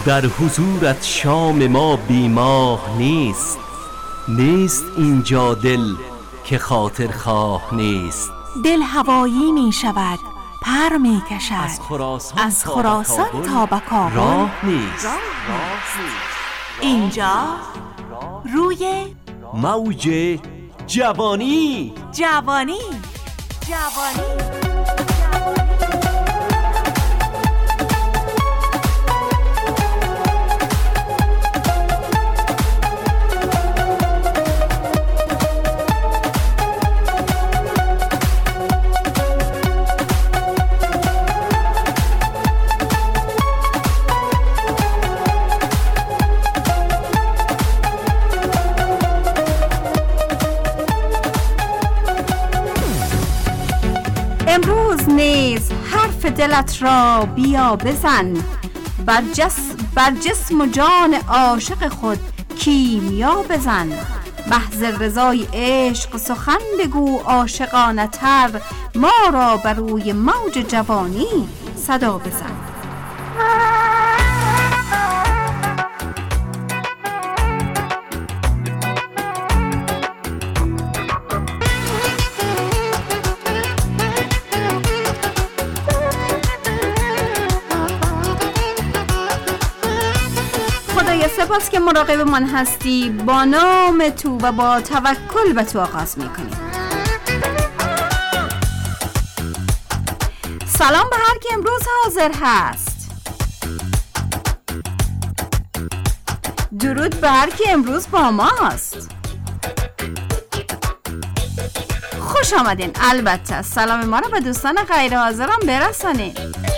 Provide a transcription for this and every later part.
در حضورت شام ما بیماه نیست. نیست اینجا دل که خاطر خواه نیست. دل هوایی می شود، پر می کشد، از خراسان تا به کابل راه نیست. اینجا روی موج جوانی. امروز نیز حرف دلت را بیا بزن، بر جسم و جان عاشق خود کیمیا بزن. محض رضای عشق سخن بگو عاشقانه تر، ما را بر روی موج جوانی صدا بزن. خدایا سپاس که مراقب من هستی. با نام تو و با توکل به تو آغاز میکنیم. سلام به هر که امروز حاضر هست. درود به هر که امروز با ماست. خوش آمدین. البته سلام ما رو به دوستان غیر حاضرم برسانین.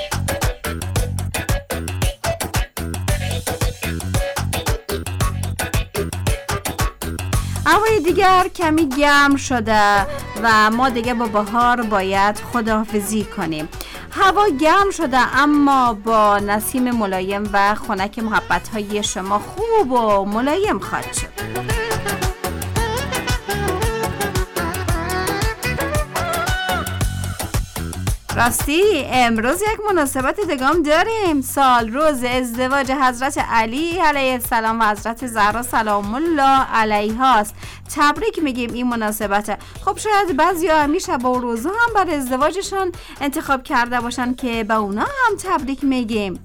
هوای دیگر کمی گرم شده و ما دیگه با بهار باید خداحافظی کنیم. هوا گرم شده اما با نسیم ملایم و خنک محبت‌های شما خوب و ملایم خواهد شد. راستی امروز یک مناسبت دگام داریم. سال روز ازدواج حضرت علی علیه السلام و حضرت زهرا سلام الله علیها است. تبریک میگیم این مناسبت. خب شاید بعضیا همیشه با روزها هم بر ازدواجشان انتخاب کرده باشن که به اونا هم تبریک میگیم.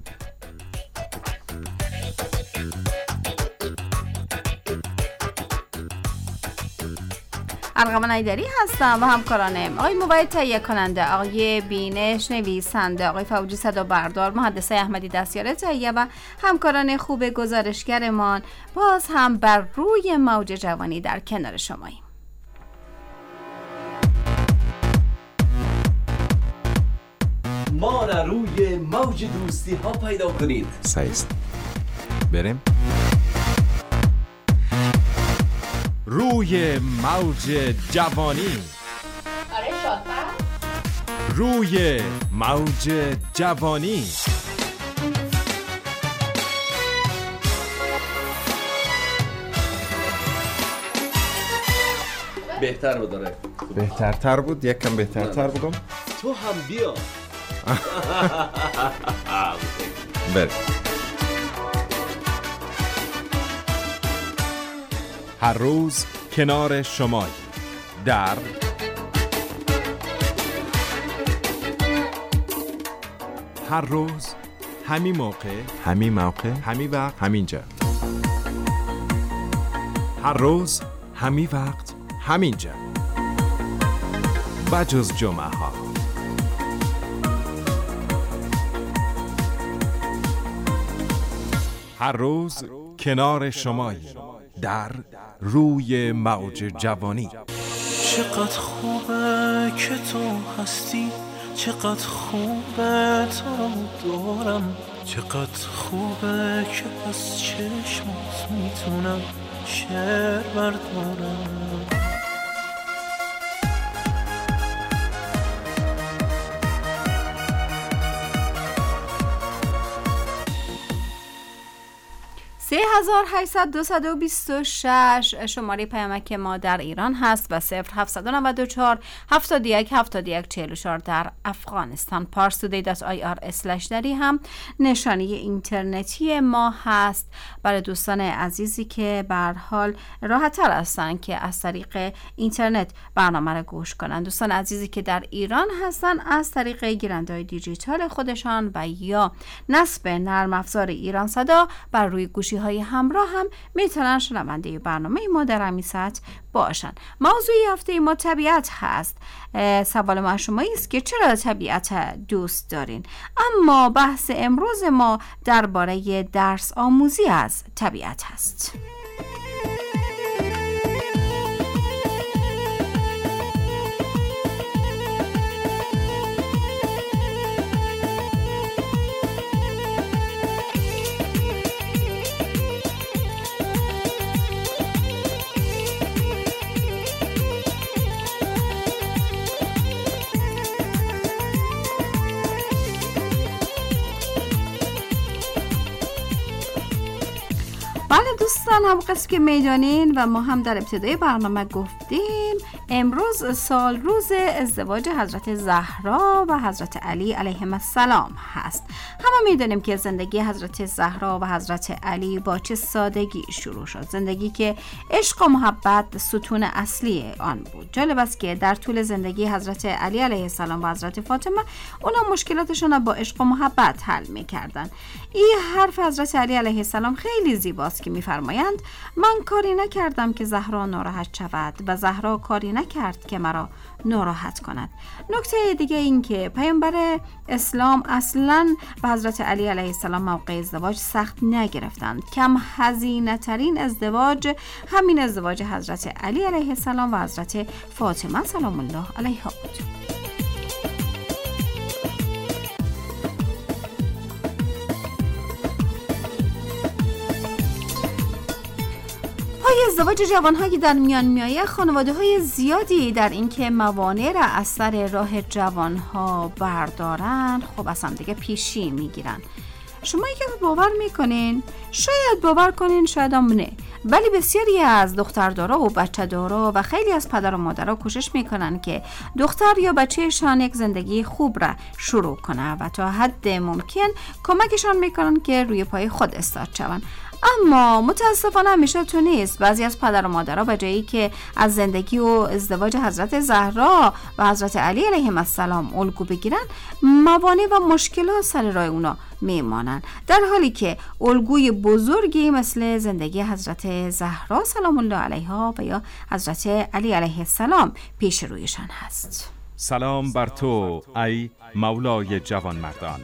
ارقام ایداری هستم و همکارانم آقای موید تهیه کننده، آقای بینش نویسنده، آقای فوجی صدا بردار، مهندس احمدی دستیار تهیه و همکاران خوب گزارشگرمان باز هم بر روی موج جوانی در کنار شماییم. ما را روی موج دوستی ها پیدا کنید. سایست بریم روی موج جوانی. آره شاطر. روی موج جوانی. بهتر بود داره. بهترتر بود، یک کم بهترتر بگم. تو هم بیا. بریم. هر روز کنار شمای در هر روز همین موقع همین وقت همینجا. هر روز همین وقت همینجا بجز جمعه ها. هر روز کنار شمای در روی موج جوانی. چقدر خوبه که تو هستی، چقدر خوبه تو دارم، چقدر خوبه که از چشمات میتونم شعر بردارم. 3800-226 شماره پیامک ما در ایران هست و 0794 71 71 44 در افغانستان. parstoday.ir/dari هم نشانی اینترنتی ما هست برای دوستان عزیزی که به هر حال راحت تر هستن که از طریق اینترنت برنامه را گوش کنند. دوستان عزیزی که در ایران هستن از طریق گیرنده‌های دیجیتال خودشان و یا نصب نرم افزار ایران صدا بر روی گوشی‌های همراه هم میتونن شنونده برنامه ما در همین ساعت باشن. موضوع هفته ما طبیعت هست. سوال ما شما است که چرا طبیعت دوست دارین؟ اما بحث امروز ما درباره درس آموزی از طبیعت هست. بله دوستان، هم قصد که میدانین و ما هم در ابتدای برنامه گفتیم امروز سال روز ازدواج حضرت زهرا و حضرت علی علیهم السلام هست. همه میدانیم که زندگی حضرت زهرا و حضرت علی با چه سادگی شروع شد، زندگی که عشق و محبت ستون اصلی آن بود. جالب است که در طول زندگی حضرت علی علیه السلام و حضرت فاطمه اونا مشکلاتشون با عشق و محبت حل میکردن. این حرف حضرت علی علیه السلام خیلی زیباست که میفرمایند من کاری نکردم که زهرا ناراحت شود و زهرا کاری نکرد که مرا ناراحت کند. نکته دیگه این که پیامبر اسلام اصلاً به حضرت علی علیه السلام موقع ازدواج سخت نگرفتند. کم هزینه ترین ازدواج همین ازدواج حضرت علی علیه السلام و حضرت فاطمه سلام الله علیها بود. ازدواج جوان‌هایی در میان میآید، خانواده‌های زیادی در اینکه موانع را از سر راه جوان‌ها بردارن خب اصلا دیگه پیشی میگیرن. شما یکی باور میکنین؟ شاید باور کنین، شاید هم نه، ولی بسیاری از دختردارا و بچه دارا و خیلی از پدر و مادرها کوشش میکنن که دختر یا بچهشان یک زندگی خوب را شروع کنه و تا حد ممکن کمکشان میکنن که روی پای خود استاد شون. اما متاسفانه همیشه تو نیست. بعضی از پدر و مادرها به جایی که از زندگی و ازدواج حضرت زهرا و حضرت علی علیهم السلام الگو بگیرن، موانع و مشکلات سر راه اونا میمانن، در حالی که الگوی بزرگی مثل زندگی حضرت زهرا سلام الله علیها و یا حضرت علی علیه السلام پیش رویشان هست. سلام بر تو ای مولای جوان مردان.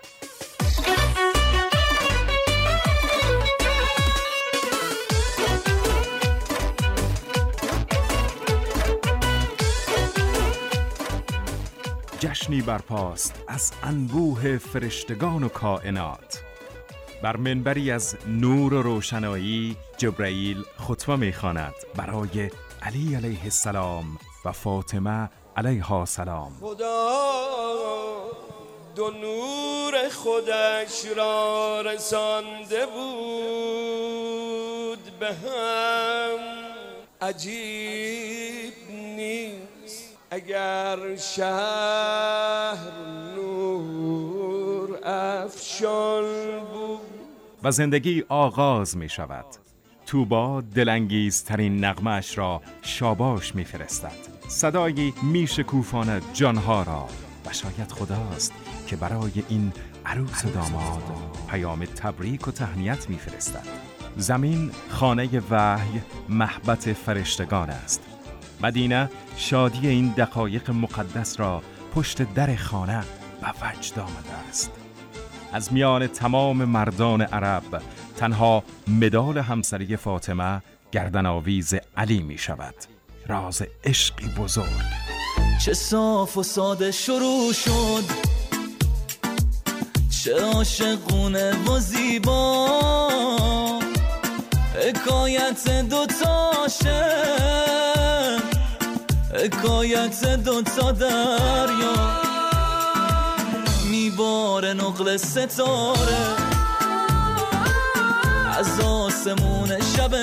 جشنی برپاست از انبوه فرشتگان و کائنات. بر منبری از نور و روشنایی جبرائیل خطبه می‌خواند برای علی علیه السلام و فاطمه علیها السلام. خدا دو نور خودش را رسانده بود به هم، عجیب نیست اگر شهر نور افشان بود. و زندگی آغاز می شود. توبا دلانگیزترین نغمه‌اش را شاباش می فرستد. صدایی می شکوفاند جانها را و شاید خداست که برای این عروس و داماد پیام تبریک و تهنیت می فرستد. زمین خانه وحی، محبت فرشتگان است. مدینه شادی این دقایق مقدس را پشت در خانه به وجد آمده است. از میان تمام مردان عرب تنها مدال همسری فاطمه گردن آویز علی می شود. راز عشقی بزرگ. چه صاف و ساده شروع شد، چه عاشقونه و زیبا، حکایت دوتاشه، حکایت دوتا دریا، میباره نقل ستاره از آسمون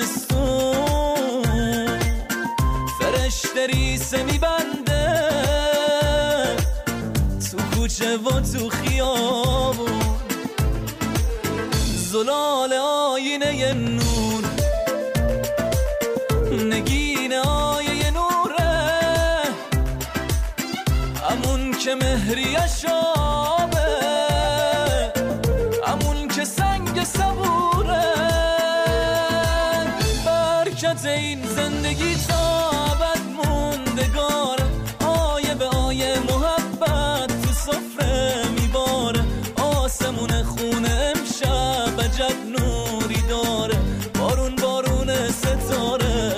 شبستون فرشته ریسه میبنده تو کوچه و تو خیابون زلال آینه نور نگین آیه نوره امون که مهریش آبه امون که سنگ صبوره برکت این زندگی تا ابد موندگاره آیه به آیه محبت تو سفره میباره آسمون خونه امشب عجب نوری داره بارون بارون ستاره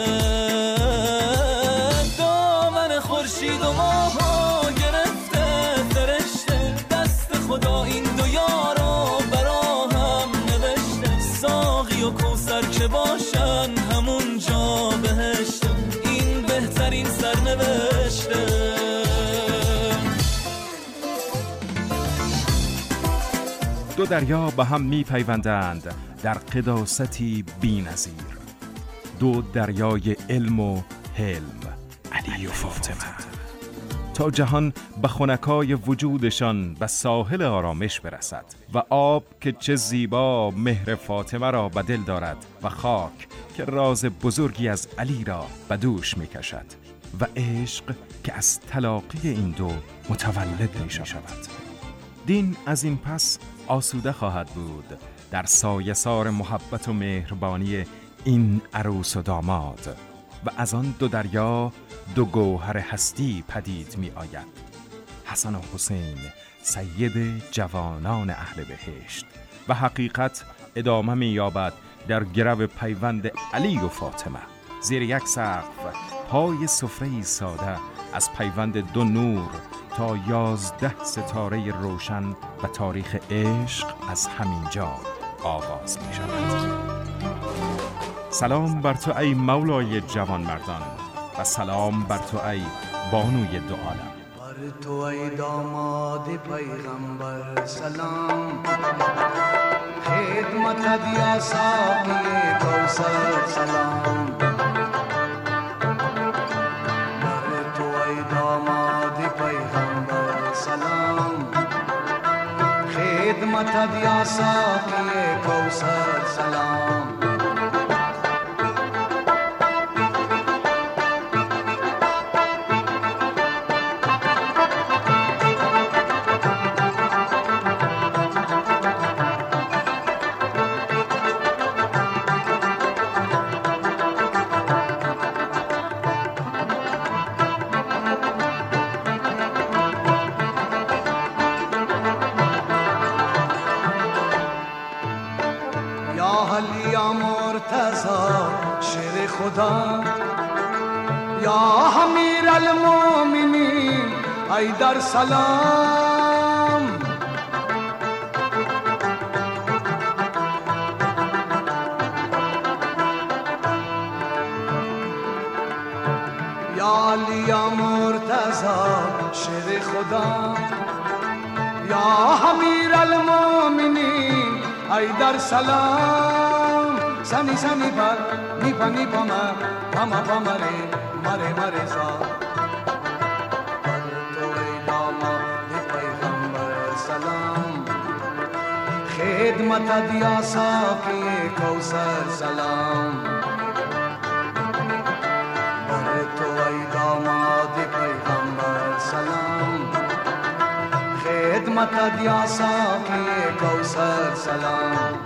دامن خورشید و ماهو گرفته فرشته دست خدا این دو یارو برا هم نوشته ساقی و کوثر که باشن همون جا بهشته این بهترین سرنوشته دو دریا به هم می پیوندند در قداستی بی‌نظیر، دو دریای علم و حلم، علی و فاطمه، تا جهان به خنکای وجودشان به ساحل آرامش برسد و آب که چه زیبا مهر فاطمه را به دل دارد و خاک که راز بزرگی از علی را به دوش می کشد و عشق که از تلاقی این دو متولد می شود. دین از این پس آسوده خواهد بود در سایه‌سار محبت و مهربانی این عروس و داماد و از آن دو دریا دو گوهر هستی پدید می آید، حسن و حسین سید جوانان اهل بهشت، و حقیقت ادامه می یابد در گرو پیوند علی و فاطمه زیر یک سقف پای سفره ساده از پیوند دو نور تا 11 ستاره روشن و تاریخ عشق از همینجا آغاز می شود. سلام بر تو ای مولای جوان مردان و سلام بر تو ای بانوی دو عالم. بر تو ای داماد پیغمبر سلام، خدمت یا ساقی کوثر سلام. بر تو ای داماد پیغمبر سلام، خدمت یا ساقی کوثر سلام. شیر خدا یا امیر المومنین حیدر سلام. یا علی یا مرتضی شیر خدا یا امیر المومنین حیدر سلام. سنی سنی پر نیپا نیپا مر پاما پاما ره مره مره زا. بر تو ای داماد پیغمبر سلام، خدمت یا ساقی کوثر سلام. بر تو ای داماد پیغمبر سلام، خدمت یا ساقی کوثر سلام.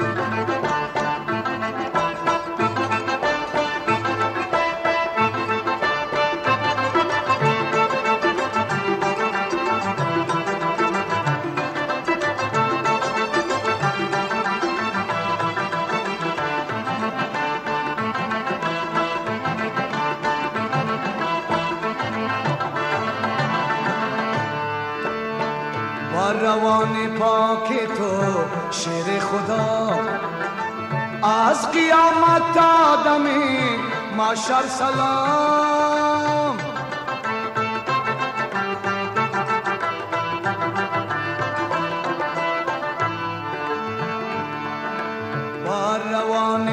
روان پاک تو شیر خدا از قیامت تا دم محشر سلام. با روان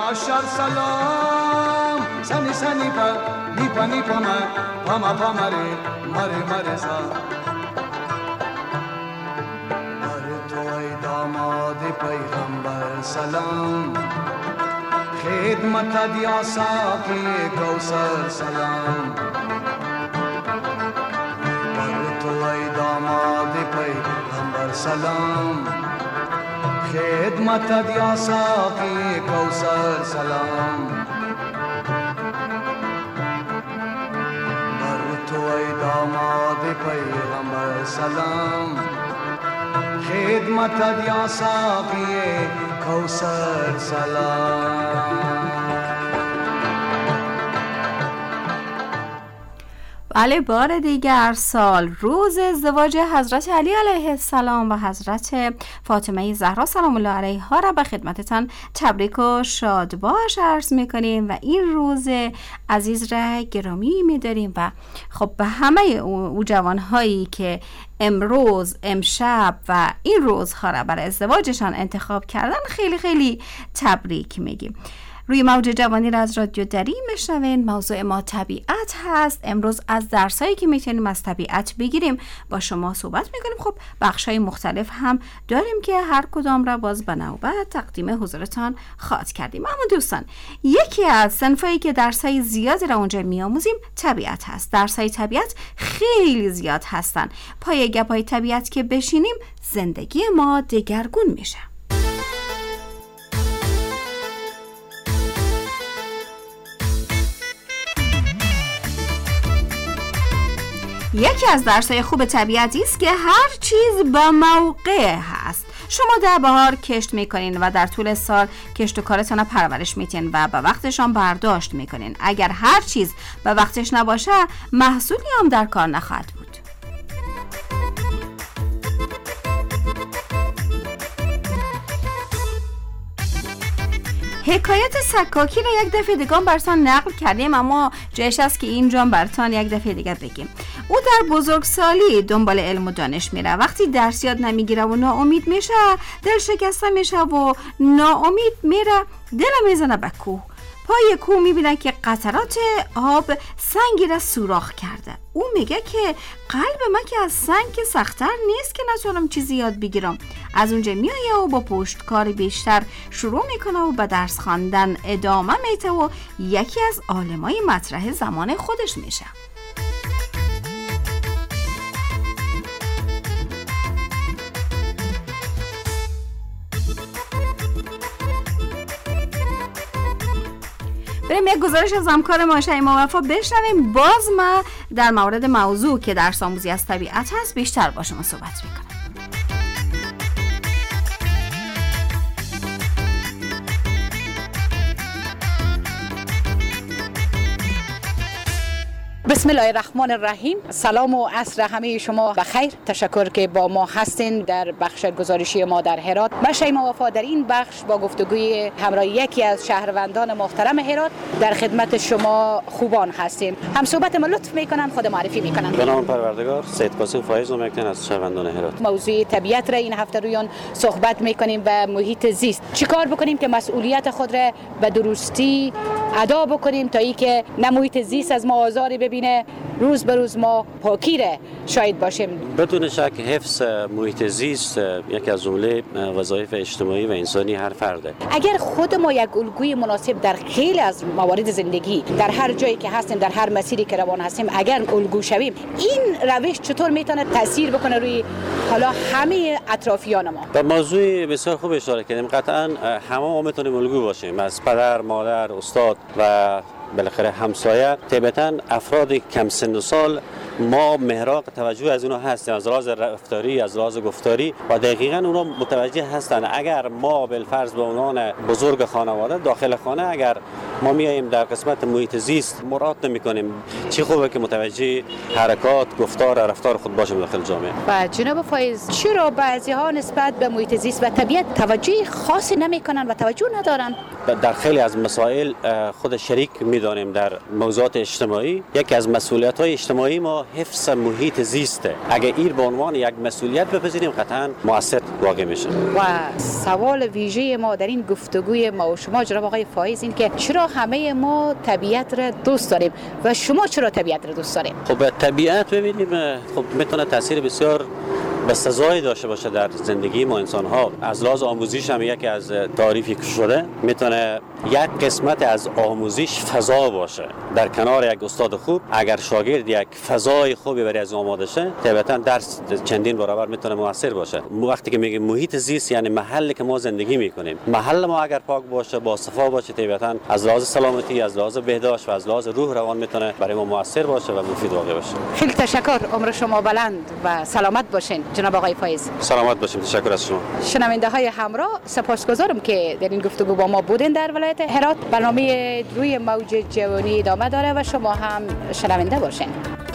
معشر سلام سنی سنی پا نیپا نیپا پاما پاما مره سا بر تو ای داماد پیغمبر سلام خدمت دیا ساقی کوثر سلام بر تو ای داماد پیغمبر سلام خدمت دیا ساقی کوثر سلام بر تو ای داماد پیغمبر سلام خدمت دیا ساقی کوثر سلام. بله، بار دیگر سال روز ازدواج حضرت علی علیه السلام و حضرت فاطمه زهرا سلام الله علیها را به خدمتتان تبریک و شادباش عرض میکنیم و این روز عزیز را گرامی میداریم و خب به همه او جوانهایی که امروز، امشب و این روزها را برای ازدواجشان انتخاب کردن خیلی خیلی تبریک میگیم. روی موج جوانی را از رادیو دری میشنوین. موضوع ما طبیعت هست. امروز از درسایی که میتونیم از طبیعت بگیریم با شما صحبت میکنیم. خب بخشای مختلف هم داریم که هر کدام را باز به نوبت تقدیم حضورتان خواهد کردیم. اما دوستان، یکی از صنفایی که درسای زیادی را اونجا میآموزیم طبیعت هست. درسای طبیعت خیلی زیاد هستن. پای گپای طبیعت که بشینیم زندگی ما دگرگون میشه. یکی از درس‌های خوب طبیعتی است که هر چیز به موقع هست. شما در بهار کشت میکنین و در طول سال کشت و کارتان را پرورش میتین و به وقتشان برداشت میکنین. اگر هر چیز به وقتش نباشه محصولی هم در کار نخواهد بود. حکایت سکاکی را یک دفعه دیگه براتون نقل کردیم، اما جایش است که اینجا براتون یک دفعه دیگه بگیم. او در بزرگسالی دنبال علم و دانش میره. وقتی درس یاد نمیگیره و ناامید میشه، دل شکسته میشه و ناامید میره، دل میزنه به کوه. پای کوه میبینه که قطرات آب سنگی را سوراخ کرده. او میگه که قلب من که از سنگ که سخت‌تر نیست که نتونم چیزی یاد بگیرم. از اونجا میایه و با پشتکار بیشتر شروع میکنه و به درس خواندن ادامه میده و یکی از عالمای مطرح زمان خودش میشه. بریم یک گزارش از همکار ما شیما وفا بشنویم. باز ما در مورد موضوع که درس آموزی از طبیعت هست بیشتر با شما صحبت میکنم. بسم الله الرحمن الرحیم. سلام و عصر همه شما بخیر. تشکر که با ما هستین در بخش گزارشی ما در هرات. من شیما وفا در این بخش با گفتگوی همراه یکی از شهروندان محترم هرات در خدمت شما خوبان هستیم. هم صحبت ما لطف میکنن، خود معرفی میکنن. به نام پروردگار، سید قاسم فایز نامکن از شهروندان هرات. موضوع طبیعت را این هفته رویان صحبت میکنیم و محیط زیست. چیکار بکنیم که مسئولیت خود را به درستی ادا بکنیم تا اینکه نه محیط زیست از ما آزاری ببینه، روز به روز ما پاکی را شاهد باشیم. بدون شک حفظ محیط زیست یکی از جمله وظایف اجتماعی و انسانی هر فرده. اگر خود ما یک الگوی مناسب در خیلی از موارد زندگی، در هر جایی که هستیم، در هر مسیری که روان هستیم، اگر الگو شویم، این روش چطور میتونه تاثیر بکنه روی حالا همه اطرافیان ما؟ به موضوع بسیار خوب اشاره کردیم. قطعا همه ما میتونیم الگو باشیم، از پدر، مادر، استاد و بالاخره همسایه. طبعاً افراد کم سن و سال ما محراق توجه از اونها هستیم، از لحاظ رفتاری، از لحاظ گفتاری، و دقیقاً اونها متوجه هستن. اگر ما بالفرض به عنوان بزرگ خانواده داخل خانه، اگر ما میاییم در قسمت محیط زیست مراعات نمی‌کنیم، چه خوبه که متوجه حرکات، گفتار و رفتار خود باشیم داخل جامعه. و جناب فایز، چرا بعضی‌ها نسبت به محیط زیست و طبیعت توجه خاصی نمی‌کنن و توجه ندارن؟ در خیلی از مسائل خود شریک می‌دانیم در موضوعات اجتماعی. یکی از مسئولیت‌های اجتماعی ما حفظ محیط زیسته. اگه این به عنوان یک مسئولیت بپذیریم قطعاً مؤثر واقع میشه. و سوال ویژه ما در این گفتگوی ما و شما جناب آقای فایز این که چرا همه ما طبیعت را دوست داریم و شما چرا طبیعت را دوست داریم؟ خب طبیعت ببینیم خب میتونه تاثیر بسیار بسزایی داشته باشه در زندگی ما انسان ها. از لحاظ آموزش هم یکی از تعریفی که شده میتونه یک قسمت از آموزش فضا باشه. در کنار یک استاد خوب اگر شاگرد یک فضای خوبی برای از آماده شه طبعا درس چندین برابر میتونه موثر باشه. وقتی که میگیم محیط زیست یعنی محلی که ما زندگی میکنیم، محل ما اگر پاک باشه با صفا باشه طبعا از لحاظ سلامتی، از لحاظ بهداشت و از لحاظ روح روان میتونه برای ما موثر باشه و مفید واقع باشه. خیلی تشکر، عمر شما بلند و سلامت باشین جناب آقای فایز. سلامت باشیم. تشکر از شما. شنونده های همراه سپاسگزارم که در این گفتگو با ما بودین در ولایت هرات. برنامه روی موج جوانی ادامه داره و شما هم شنونده باشین.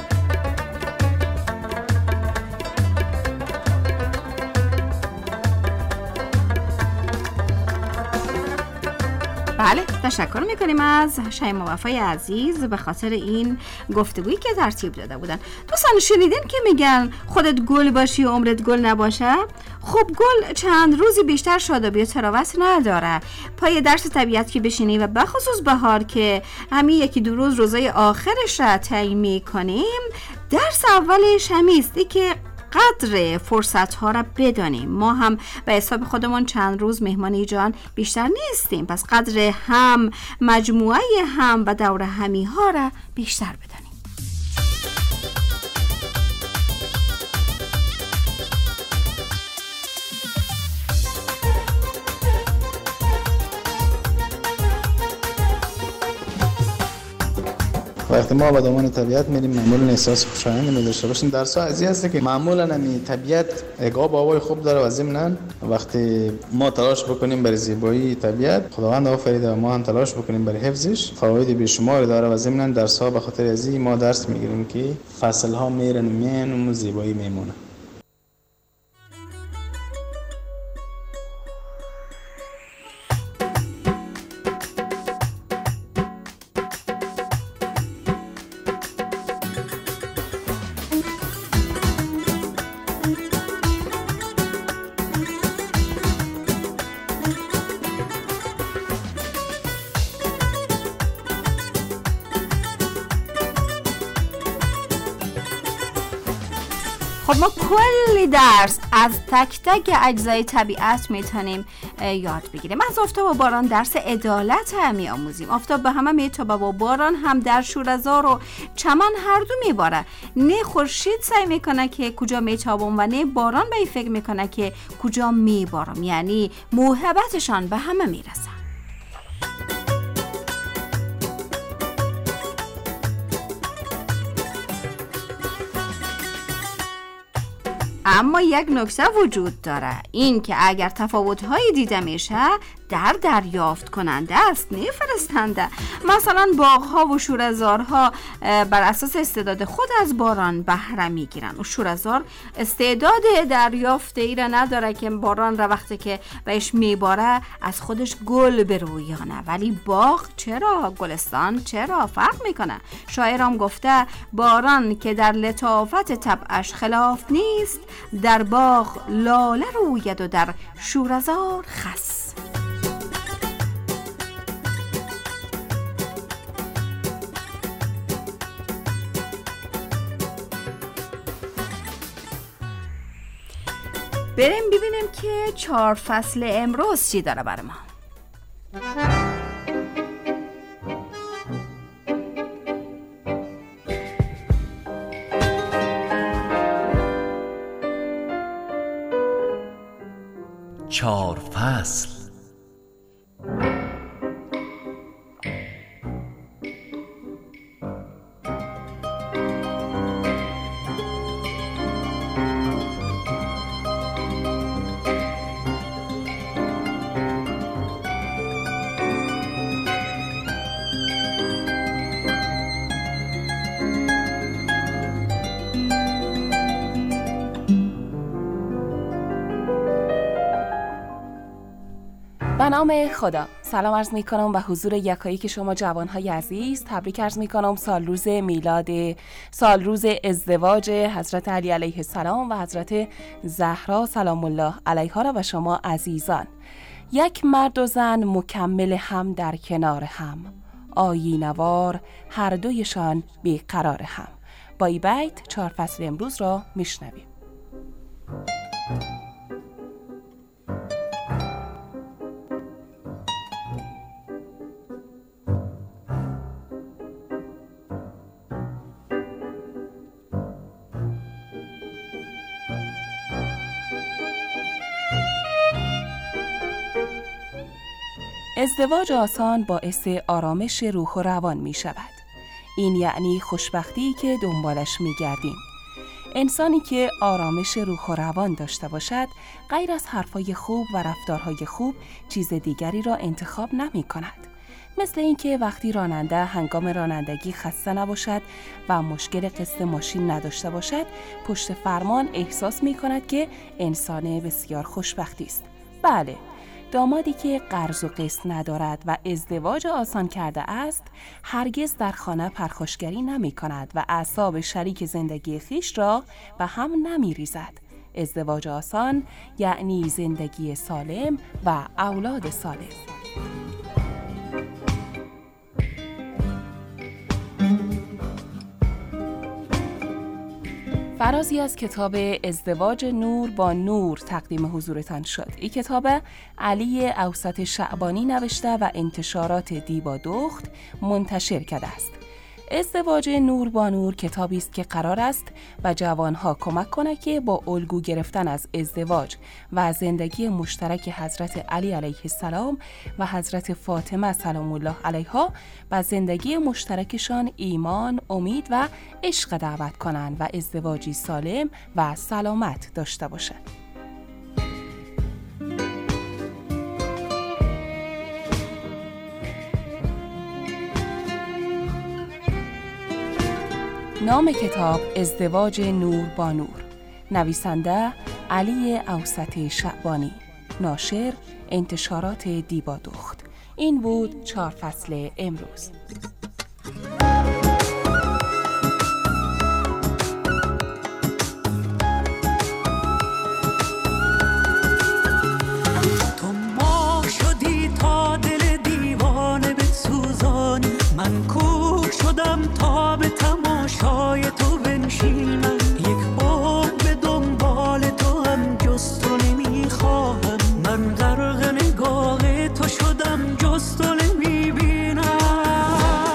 بله، تشکر میکنیم از شیما وفای عزیز به خاطر این گفتگویی که ترتیب داده بودن. دوستان شنیدین که میگن خودت گل باشی و عمرت گل نباشه؟ خب گل چند روزی بیشتر شادابی و تراوت نداره. پای درس طبیعت که بشینی و بخصوص بهار که همین یکی دو روز روزای آخرش را طی میکنیم، درس اولش همیستی که قدر فرصت ها را بدانیم. ما هم به حساب خودمون چند روز مهمانی جان بیشتر نیستیم، پس قدر هم مجموعه هم و دور همی ها را بیشتر بدانیم. وقتی ما به دامان طبیعت میریم معمولا احساس خوشایند می داشته باشیم. درس ها از این هست که معمولا همین طبیعت یک آب و هوای خوب داره و ضمناً وقتی ما تلاش بکنیم برای زیبایی طبیعت، خداوند آفریده و ما هم تلاش بکنیم برای حفظش، فواید بیشماری داره و ضمناً درس ها به خاطر از این ما درس میگیریم که فصل ها میرن و میان و زیبایی میمونه. خب ما کلی درس از تک تک اجزای طبیعت میتونیم یاد بگیریم. از آفتاب و باران درس عدالت هم میآموزیم. آفتاب به همه میتابه و باران هم در شوره‌زار و چمن هر دو میباره. نه خورشید سعی میکنه که کجا میتابم و نه باران به این فکر میکنه که کجا میبارم، یعنی موهبتشان به همه میرسه. اما یک نکته وجود داره، این که اگر تفاوت‌هایی دیده میشه در دریافت کننده است نه فرستنده. مثلا باغ‌ها و شوره‌زارها بر اساس استعداد خود از باران بهره میگیرن و شوره‌زار استعداد دریافت ای را نداره که باران را وقتی که بهش میباره از خودش گل برویانه، ولی باغ چرا، گلستان چرا فرق میکنه. شاعرام گفته باران که در لطافت طبعش خلاف نیست، در باغ لاله روید و در شوره‌زار خس. بریم ببینیم که 4 فصل امروز چی داره برای ما. چهار فصل. نام خدا. سلام عرض می کنم به حضور یکایک شما جوانهای عزیز. تبریک عرض می کنم سال روز میلاد، سال روز ازدواج حضرت علی علیه السلام و حضرت زهرا سلام الله علیها را و شما عزیزان. یک مرد و زن مکمل هم در کنار هم، آیینه‌وار هر دویشان بیقرار هم. با این بیت 4 فصل امروز را میشنویم. ازدواج آسان باعث آرامش روح و روان می شود. این یعنی خوشبختی که دنبالش می گردیم. انسانی که آرامش روح و روان داشته باشد، غیر از حرفای خوب و رفتارهای خوب چیز دیگری را انتخاب نمی کند. مثل اینکه وقتی راننده هنگام رانندگی خسته نباشد و مشکل قسط ماشین نداشته باشد، پشت فرمان احساس می کند که انسان بسیار خوشبختی است. بله، دامادی که قرض و قسط ندارد و ازدواج آسان کرده است، هرگز در خانه پرخاشگری نمی کند و اعصاب شریک زندگی خیش را به هم نمی ریزد. ازدواج آسان یعنی زندگی سالم و اولاد سالم. فرازی از کتاب ازدواج نور با نور تقدیم حضورتان شد. این کتاب علی اوسط شعبانی نوشته و انتشارات دیبا دخت منتشر کرده است. ازدواج نور با نور کتابی است که قرار است و جوانها کمک کنه که با الگو گرفتن از ازدواج و زندگی مشترک حضرت علی علیه السلام و حضرت فاطمه سلام الله علیها و زندگی مشترکشان ایمان، امید و عشق دعوت کنند و ازدواجی سالم و سلامت داشته باشند. نام کتاب ازدواج نور با نور، نویسنده علی اوسط شعبانی، ناشر انتشارات دیبا دخت. این بود 4 فصل امروز. تو ما شدی تا دل دیوانه بسوزانی، من کوک شدم تا به تماشای تو بنشینم. یک بار به دنبال تو هم جز تو نمیخواهم، من غرق نگاه تو شدم جز تو نمیبینم.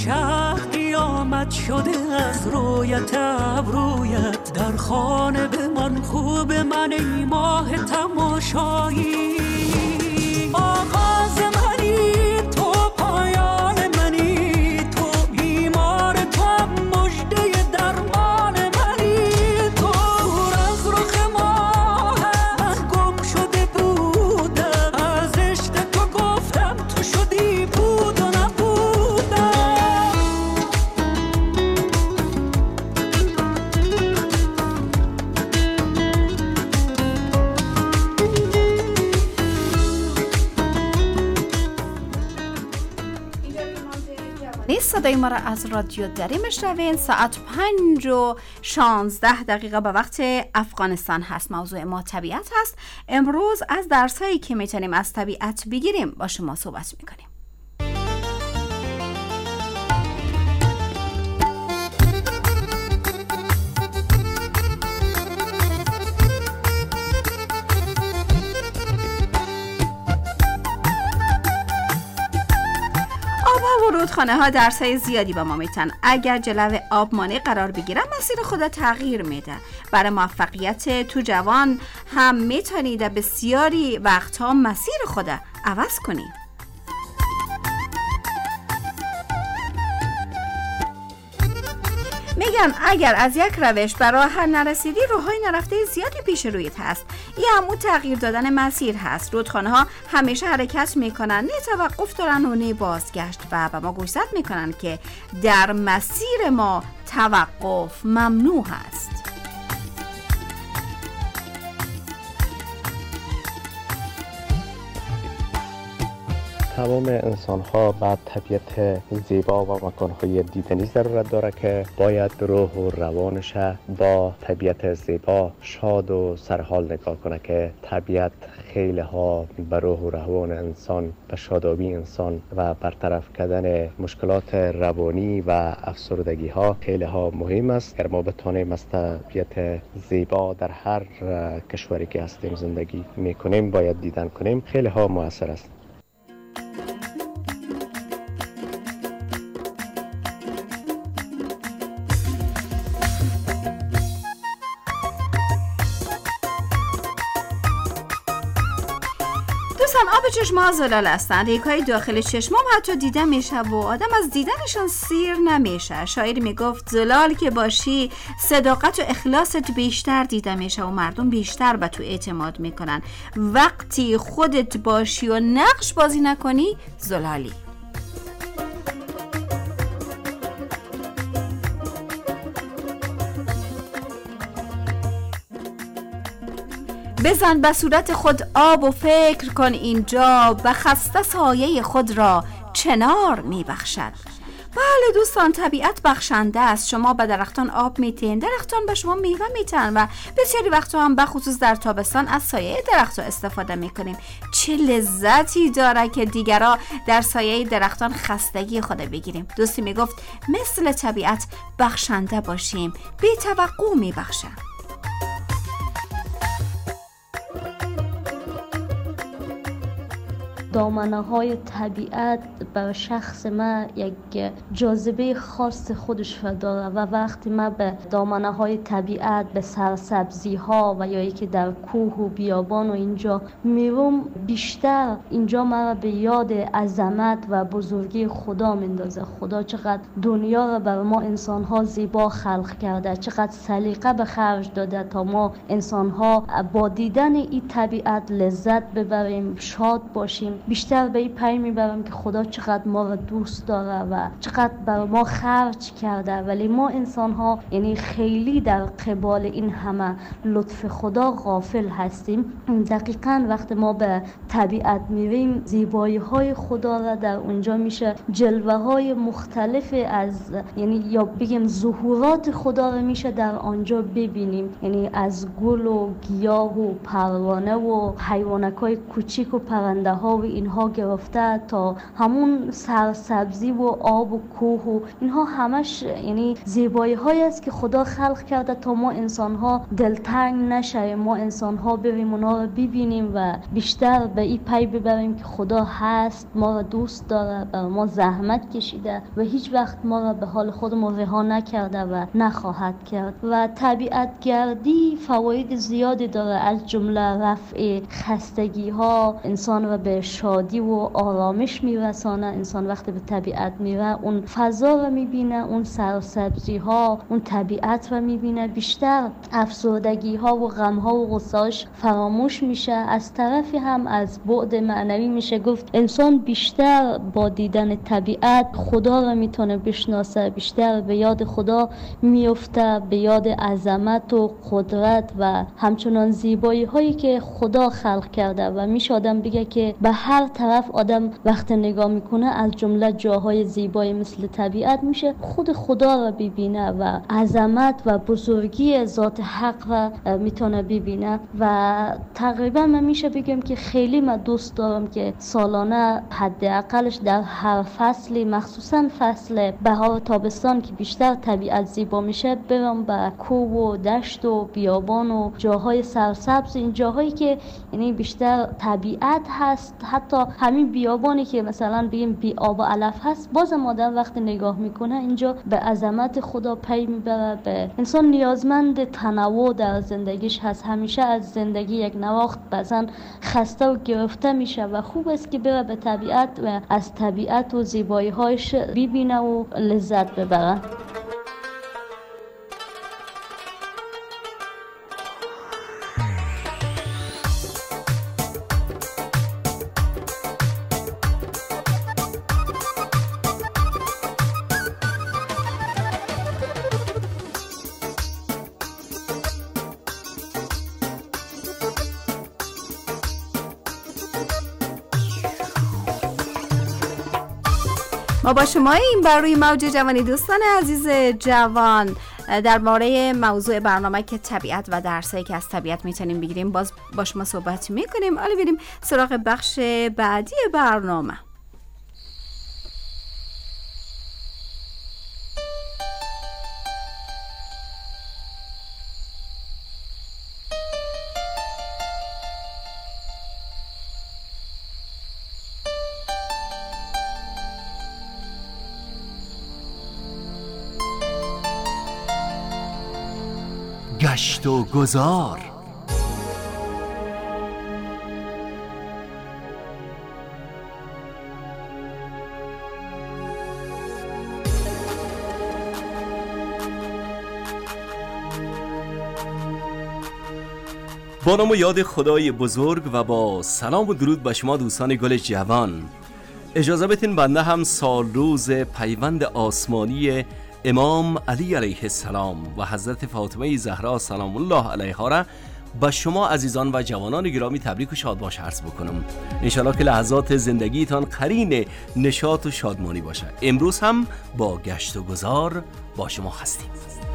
شهر قیامت شده از رویت ابرویت. در خانه به من خوب من ای ماه تماشایی. آغاز منی تو، پایان منی تو، بیمار تو، مژده درمان منی تو. از رخ ماه من گم شده بودم، از عشق تو گفتم تو شدی بود و نبودم. صدای ما را از رادیو دری میشنوین. ساعت 5:16 به وقت افغانستان هست. موضوع ما طبیعت هست. امروز از درسایی که میتونیم از طبیعت بگیریم با شما صحبت میکنیم. رودخانه ها درسای زیادی به ما میتن. اگر جلو آب مانع قرار بگیرن مسیر خود تغییر میده. برای موفقیت تو جوان هم میتونید بسیاری وقتها مسیر خود عوض کنید. میگن اگر از یک روش به راه حل نرسیدی، راههای نرفته زیادی پیش رویت هست. این همون تغییر دادن مسیر هست. رودخانه ها همیشه حرکت میکنن، نه توقف دارن و نه بازگشت، و به ما گوشزد میکنن که در مسیر ما توقف ممنوع هست. تمام انسان‌ها به طبیعت زیبا و مکان‌های دیدنی ضرورت داره که باید روح و روانش با طبیعت زیبا شاد و سرحال نگاه کنه، که طبیعت خیلی ها به روح و روان انسان، به شادابی انسان و برطرف کردن مشکلات روانی و افسردگی ها خیلی ها مهم است. اگر ما بتانیم از طبیعت زیبا در هر کشوری که هستیم زندگی میکنیم باید دیدن کنیم، خیلی ها مؤثر است. آب چشم ها زلال هستند. ریگ‌های داخل چشم هم حتی دیده میشه و آدم از دیدنشان سیر نمیشه. شاعر میگفت زلال که باشی صداقت و اخلاصت بیشتر دیده میشه و مردم بیشتر به تو اعتماد میکنن. وقتی خودت باشی و نقش بازی نکنی زلالی. بزن به صورت خود آب و فکر کن اینجا، به خسته سایه خود را چنار میبخشد. بله دوستان، طبیعت بخشنده است. شما به درختان آب میتین، درختان به شما میوه میتن و بسیاری وقتا هم به خصوص در تابستان از سایه درختان استفاده میکنیم. چه لذتی داره که دیگرها در سایه درختان خستگی خود بگیریم. دوستی میگفت مثل طبیعت بخشنده باشیم، بی توقع میبخشن. دامنه های طبیعت برای شخص من یک جاذبه خاص خودش داره و وقتی من به دامنه های طبیعت، به سرسبزی ها و یا یکی در کوه و بیابان و اینجا میروم، بیشتر اینجا مرا به یاد عظمت و بزرگی خدا میندازه. خدا چقدر دنیا رو برای ما انسان ها زیبا خلق کرده، چقدر سلیقه به خرج داده تا ما انسان ها با دیدن این طبیعت لذت ببریم، شاد باشیم. بیشتر به این پی میبرم که خدا چقدر ما رو دوست داره و چقدر برای ما خرج کرده، ولی ما انسان ها یعنی خیلی در قبال این همه لطف خدا غافل هستیم. دقیقاً وقتی ما به طبیعت میریم زیبایی های خدا را در اونجا میشه جلوه های مختلف از یعنی یا بگیم ظهورات خدا را میشه در آنجا ببینیم. یعنی از گل و گیاه و پروانه و حیوانات های کوچیک و پرنده ها و اینها گرفته تا همون سرسبزی و آب و کوه و اینها همش یعنی زیبایی هایی است که خدا خلق کرده تا ما انسان ها دلتنگ نشیم، ما انسان ها بریم اونا رو ببینیم و بیشتر به این پی ببریم که خدا هست، ما رو دوست داره، برای ما زحمت کشیده و هیچ وقت ما رو به حال خودمون رها نکرده و نخواهد کرد. و طبیعت گردی فواید زیادی داره، از جمله رفع خستگی ها، انسان رو به شادی و آرامش میرسانه. انسان وقتی به طبیعت میره اون فضا رو میبینه، اون سرسبزی ها، اون طبیعت رو میبینه، بیشتر افسردگی ها و غم ها و غصه‌اش فراموش میشه. از طرفی هم از بعد معنوی میشه گفت انسان بیشتر با دیدن طبیعت خدا رو میتونه بشناسه، بیشتر به یاد خدا میفته، به یاد عظمت و قدرت و همچنان زیبایی هایی که خدا خلق کرده. و میشه آدم بگه که به هر طرف آدم وقت نگاه میکنه از جمله جاهای زیبایی مثل طبیعت میشه خود خدا را ببینه و عظمت و بزرگی ذات حق را میتونه ببینه. و تقریبا من میشه بگم که خیلی من دوست دارم که سالانه حداقلش در هر فصلی، مخصوصا فصل بهار و تابستان که بیشتر طبیعت زیبا میشه، برم به کوه و دشت و بیابان و جاهای سرسبز، این جاهایی که یعنی بیشتر طبیعت هست. حتی همین بیابانی که مثلا بگیم بی آب و علف هست، باز آدم وقتی نگاه میکنه اینجا به عظمت خدا پی میبره. به انسان نیازمند تنوع در زندگیش هست، همیشه از زندگی یک نواخت بعضن خسته و گرفته میشه و خوب است که بره به طبیعت و از طبیعت و زیبایی هایش ببینه و لذت ببره. ما با شما این بر روی موج جوانی. دوستان عزیز جوان، در مورد موضوع برنامه که طبیعت و درسایی که از طبیعت میتونیم بگیریم باز با شما صحبت میکنیم. حالا بریم سراغ بخش بعدی برنامه. گشت و گذار. با نام و یاد خدای بزرگ و با سلام و درود به شما دوستان گل جوان، اجازه بدین بنده هم سال روز پیوند آسمانی امام علی علیه السلام و حضرت فاطمه زهرا سلام الله علیها را به شما عزیزان و جوانان گرامی تبریک و شادباش عرض بکنم. انشالله که لحظات زندگیتان قرین نشاط و شادمانی باشه. امروز هم با گشت و گذار با شما هستیم.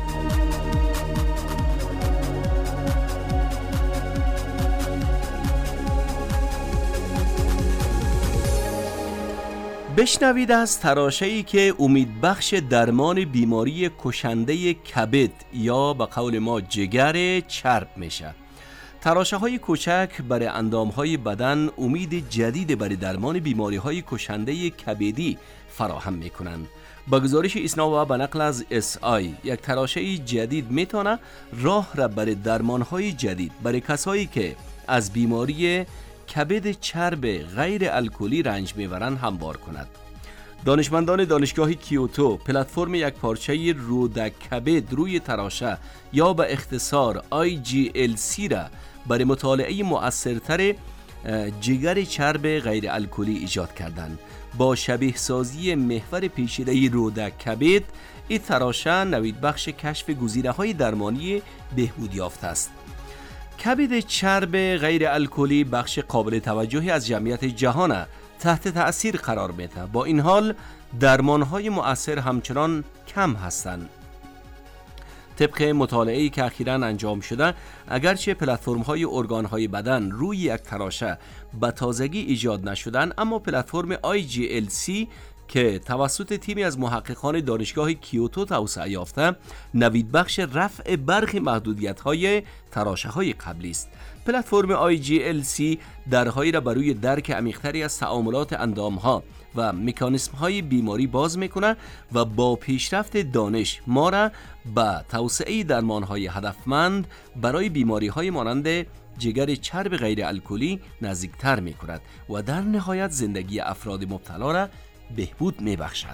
بشنوید از تراشه‌ای که امیدبخش درمان بیماری کشنده کبد یا به قول ما جگر چرب میشه. تراشه‌های کوچک برای اندام‌های بدن امید جدید برای درمان بیماری‌های کشنده کبدی فراهم می‌کنند. با گزارش ایسنا و به نقل از SI، یک تراشه جدید میتونه راه را برای درمان‌های جدید برای کسایی که از بیماری کبد چرب غیر الکلی رنج میبرند هموار کند. دانشمندان دانشگاه کیوتو پلتفرم یک پارچه رودک کبد روی تراشه یا به اختصار IGLC را برای مطالعه مؤثرتر جگر چرب غیر الکلی ایجاد کردند. با شبیه سازی محور پیچیده رودک کبد، این تراشه نوید بخش کشف گزینه‌های درمانی بهبود یافته است. کبد چرب غیر الکلی بخش قابل توجهی از جمعیت جهان تحت تأثیر قرار میده. با این حال درمان‌های مؤثر همچنان کم هستند. طبق مطالعه‌ای که اخیراً انجام شده، اگرچه پلتفرم‌های ارگان‌های بدن روی یک تراشه به تازگی ایجاد نشدن، اما پلتفرم IGLC که توسط تیمی از محققان دانشگاه کیوتو توسعه یافته، نویدبخش رفع برخی محدودیت‌های تراشه‌های قبلی است. پلتفرم IGLC درهایی را برای درک عمیق‌تری از تعاملات اندام‌ها و مکانیسم‌های بیماری باز می‌کند و با پیشرفت دانش ما را به توسعه درمان‌های هدفمند برای بیماری‌های مانند جگر چرب غیر الکلی نزدیکتر می‌کند و در نهایت زندگی افراد مبتلا را بهبود می‌بخشد.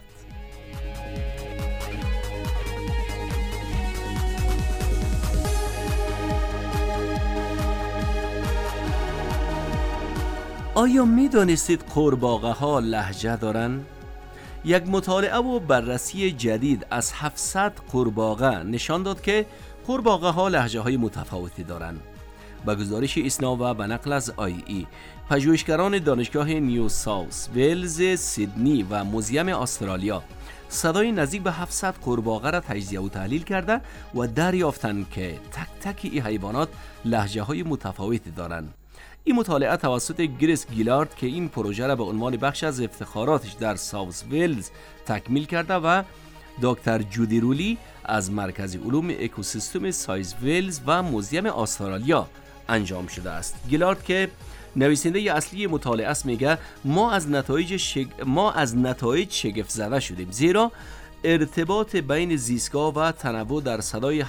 آیا می‌دانستید قورباغه ها لهجه دارند؟ یک مطالعه و بررسی جدید از 700 قورباغه نشان داد که قورباغه ها لهجه های متفاوتی دارند. با گزارش ایسنا و به نقل از IE، پژوهشگران دانشگاه نیو ساوث ولز، سیدنی و موزیم استرالیا صدای نزدیک به 700 قورباغه را تجزیه و تحلیل کرده و دریافتند که تک تک این حیوانات لهجه های متفاوتی دارند. این مطالعه توسط گریس گیلارد که این پروژه را به عنوان بخش از افتخاراتش در ساوث ولز تکمیل کرده و دکتر جودی رولی از مرکز علوم اکوسیستم سایز ولز و موزیم استرالیا انجام شده است. گیلارد که نویسنده اصلی مطالعه است میگه ما از نتایج شگفت زده شدیم، زیرا ارتباط بین زیستگاه و تنوع در صدای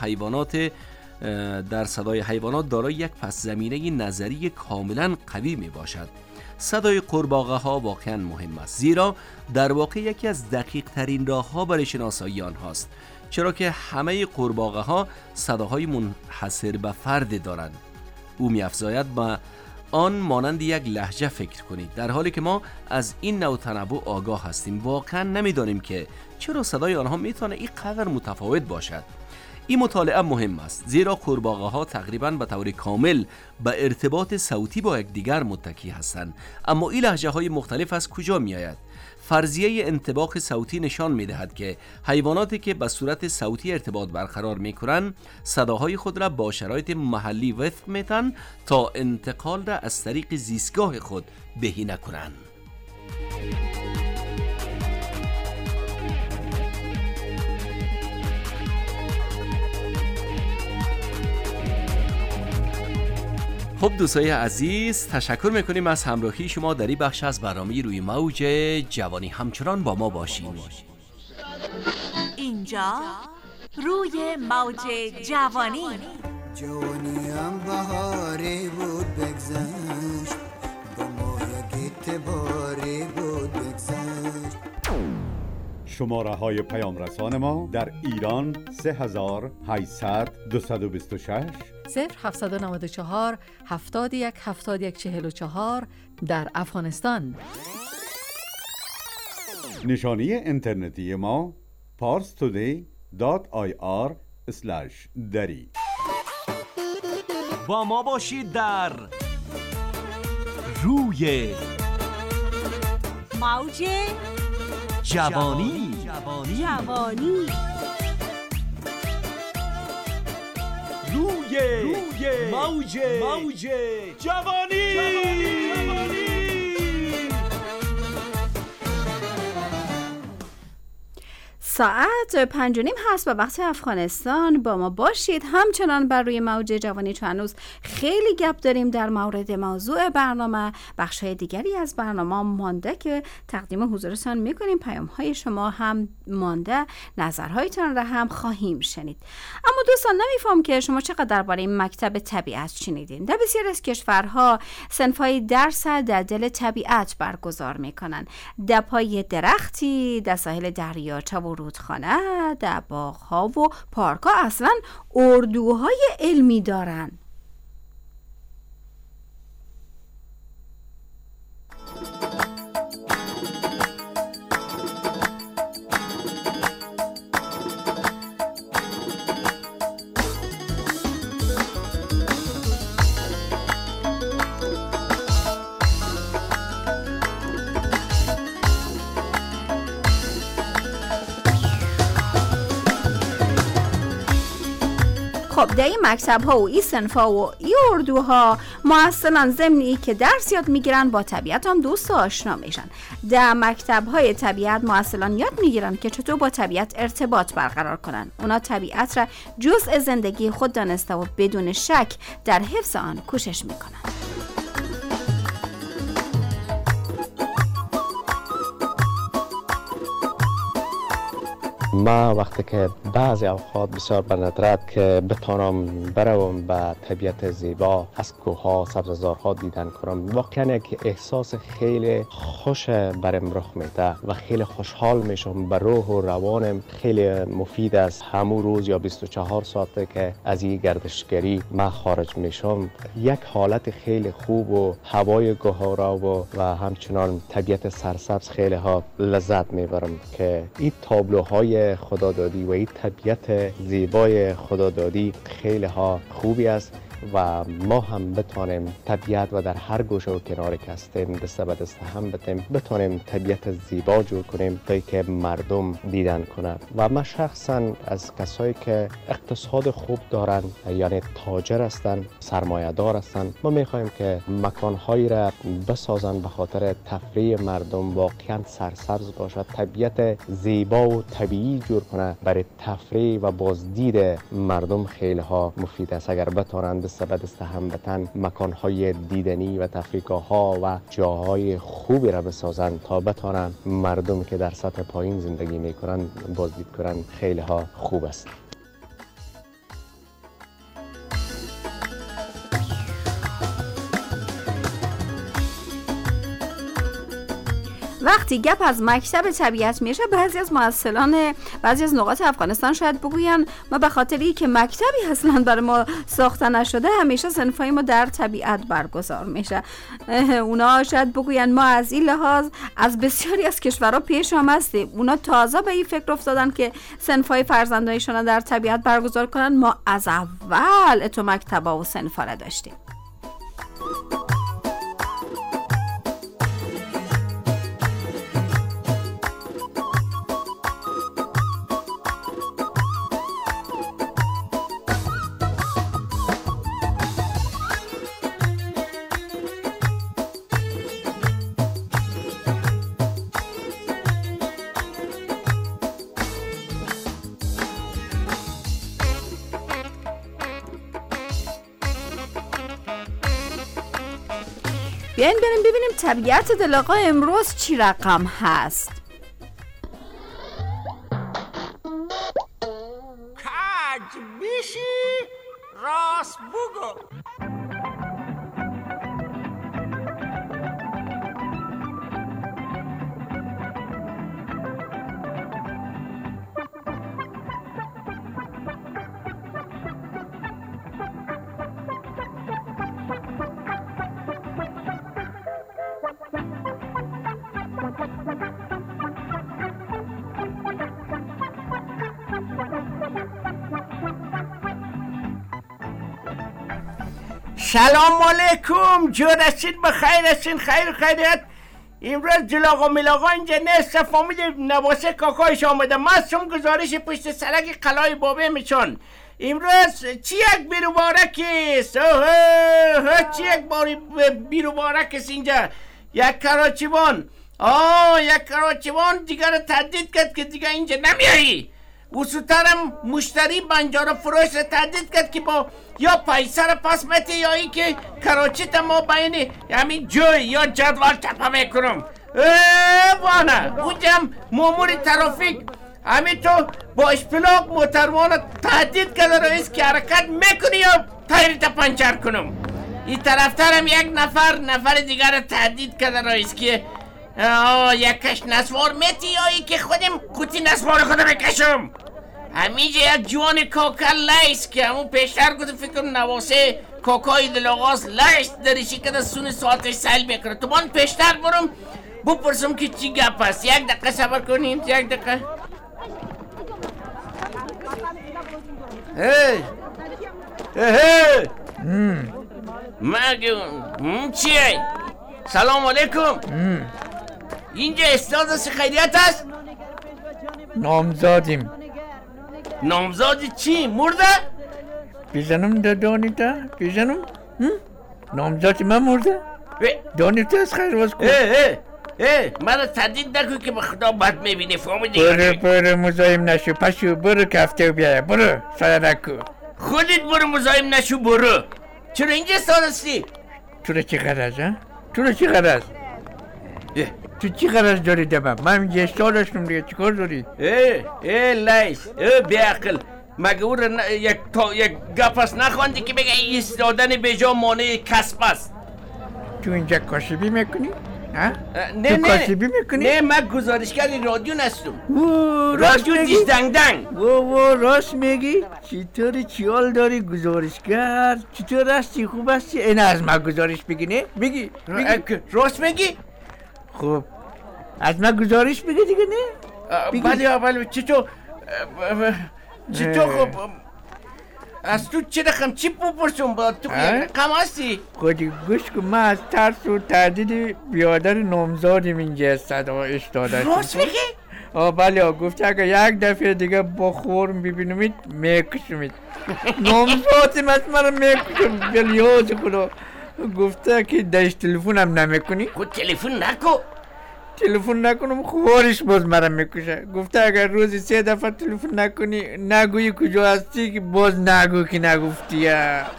حیوانات دارای یک پس زمینه نظری کاملا قوی می باشد. صدای قورباغه ها واقعا مهم است، زیرا در واقع یکی از دقیق ترین راه ها برای شناسایی آنهاست، چرا که همه قورباغه ها صداهای منحصر به فرد دارند. او می افزاید با آن مانند یک لهجه فکر کنید، در حالی که ما از این نوع تنوع آگاه هستیم. واقعا نمیدانیم که چرا صدای آنها میتونه اینقدر متفاوت باشد. این مطالعه مهم است، زیرا قورباغه ها تقریباً به طور کامل به ارتباط صوتی با یکدیگر متکی هستند. اما این لهجه های مختلف از کجا می آید؟ فرضیه انطباق صوتی نشان می دهد که حیواناتی که به صورت صوتی ارتباط برقرار می کنند صداهای خود را با شرایط محلی وفق می تن تا انتقال را از طریق زیستگاه خود بهینه کنند. خب دوستای عزیز، تشکر میکنیم از همراهی شما در این بخش از برنامه روی موج جوانی. همچنان با ما باشید. اینجا روی موج جوانی. جوانیم بهاری بود بگذشت، با ما یک اعتباری بود بگذشت. شماره های پیام رسان ما در ایران 3800 226 0794 71 71 44. در افغانستان نشانی اینترنتی ما parstoday.ir/dari. با ما باشید در روی موج جوانی. روی موج جوانی. ساعت 5:30 هست به وقت افغانستان. با ما باشید همچنان بر روی موج جوانی. چون هنوز خیلی گپ داریم در مورد موضوع برنامه. بخش‌های دیگری از برنامه مانده که تقدیم حضورتان می‌کنیم. پیام‌های شما هم مانده، نظرهایتان را هم خواهیم شنید. اما دوستان، نمی‌فهم که شما چقدر درباره مکتب طبیعت شنیدین. در بسیاری از کشورها صنف‌های درس در دل طبیعت برگزار می‌کنند. در پای درختی، در ساحل دریاچه و رودخانه، در باغ‌ها و پارک‌ها اصلاً اردوهای علمی دارن. خب در این مکتب ها و این صنف ها و این اردوها معسلان ضمنی که درس یاد میگیرن با طبیعت هم دوست و آشنا میشن. در مکتب های طبیعت معسلان یاد میگیرن که چطور با طبیعت ارتباط برقرار کنن. اونا طبیعت را جزء زندگی خود دانسته و بدون شک در حفظ آن کوشش میکنن. ما وقتی که بعضی اوقات بسیار به ندرت که بتانم بروم به طبیعت زیبا از کوه‌ها سبززارها دیدن کنم، واقعا یک احساس خیلی خوش برم رخ میده و خیلی خوشحال میشم. به روح و روانم خیلی مفید است. همون روز یا 24 ساعته که از این گردشگری ما خارج میشم، یک حالت خیلی خوب و هوای گهارا و همچنان طبیعت سرسبز خیلی ها لذت میبرم که این تابلوهای خدادادی و این طبیعت زیبای خدادادی خیلی ها خوبی است و ما هم بتانیم طبیعت و در هر گوشه و کناری که هستیم دسته به دسته هم بتانیم طبیعت زیبا جور کنیم تا که مردم دیدن کنند. و ما شخصا از کسایی که اقتصاد خوب دارن، یعنی تاجر هستن، سرمایه دار هستن، ما میخوایم که مکانهایی را بسازن به خاطر تفریح مردم، واقعا سرسبز باشد، طبیعت زیبا و طبیعی جور کنه. برای تفریح و بازدید مردم خیلی ها مفید است اگر بتانند دسته به دسته هم بتن مکانهای دیدنی و تفریحگاه‌ها و جاهای خوبی را بسازن تا بتانن مردم که در سطح پایین زندگی میکنن بازدید کنن. خیلی ها خوب است. وقتی گپ از مکتب طبیعت میشه، بعضی از معسلان بعضی از نقاط افغانستان شاید بگوین ما به خاطری که مکتبی اصلا برای ما ساخته نشده همیشه صنفای ما در طبیعت برگزار میشه. اونا شاید بگوین ما از این لحاظ از بسیاری از کشورها پیش هم هستیم. اونا تازه به این فکر افتادن که صنفای فرزندایشون در طبیعت برگزار کنن. ما از اول تو مکتبا و صنفا را داشتیم. بیاین بریم ببینیم طبیعت دل آقا امروز چی رقم هست. کج بیشی راست بگو. سلام علیکم، جورشید بخیرشین، خیر و خیریت. امروز جلاغا ملاغا اینجا نیست، فامیل نواسه کاکایش آمده. من سم گزارش پشت سرک قلعه بابه میشون. امروز چی یک بیروبارک است؟ چی یک بیروبارک است اینجا؟ یک کراچیوان. یک کراچیوان دیگر تهدید کرد که دیگه اینجا نمیایی. وسوترم مشتری بنجار فروش را تهدید کرد که با یا پیسه را پس متی یا ای که کراچی تا ما بین همین جوی یا جدول تپه میکنم. وانه اونجا مامور ترافیک همین تو با اشپلاق موتروان تهدید کرده رئیس که حرکت میکنی یا تایرت پنچر کنم. این طرفترم یک نفر دیگر را تهدید کرده رئیس که یکش نسوار میتی یا ای که خودم کوتی نسوار خودم بکشم. همینجا یک جوان کاکر لیست که همون پیشتر گفت فکرم نواسه کاکای دلاغاز لیست درشی که در سون ساعتش سیل بکنه. تو من پیشتر برم بپرسم که چی گپ است. یک دقیقه صبر کنین، یک دقیقه. مگه چیه؟ سلام علیکم. اینجا استاد خیریت است؟ نامزادیم. نامزاد چی؟ مرده؟ بزنم دانیتا بزنم نامزد من مرده دانیتا از خیر باز کن مرا تردید نکن که به خدا بد میبینه فهمیدی؟ برو مزاحم نشو پشو برو کفته و بیای برو سایه نکو خودت برو مزاحم نشو برو چرا اینجا سارستی؟ تو را چی غرض ها؟ تو را چی غرض؟ تو چی غرض داری دمم؟ من اینجا اشتال داشتم دیگه چی کار داری؟ لیس بیعقل مگه او را یک گپس نخواندی که بگه ایستادن به جا مانع کسب است؟ تو اینجا کاسبی میکنی؟ نه کاسبی میکنی؟ نه من گزارشگر رادیو هستم رادیو دیزدنگدنگ راست میگی؟ چطوری چیال داری گزارشگر؟ چطور هستی خوب هستی؟ این از من گزارش بگی نه؟ بگی راست میگی؟ خب از من گزارش بگی دیگه نه؟ بله چطور خب از تو چه رقم چی بپرسم با تو رقم هستی؟ خودی گوش کن من از ترس و تردید بیادر نامزادیم اینجا صدا اشتاده راست میگی؟ بله گفته اگه یک دفعه دیگه با خورم ببینمید میکشمید نامزادیم از من میکشم بلیاز خدا گفته که دایش تلفونم نمیکنی؟ خود تلفون نکن تلفن نکنم خوارش باز مرا میکشه گفته اگر روزی 3 دفعه تلفن نکنی نگویی کجا هستی که باز نگو که نگفتی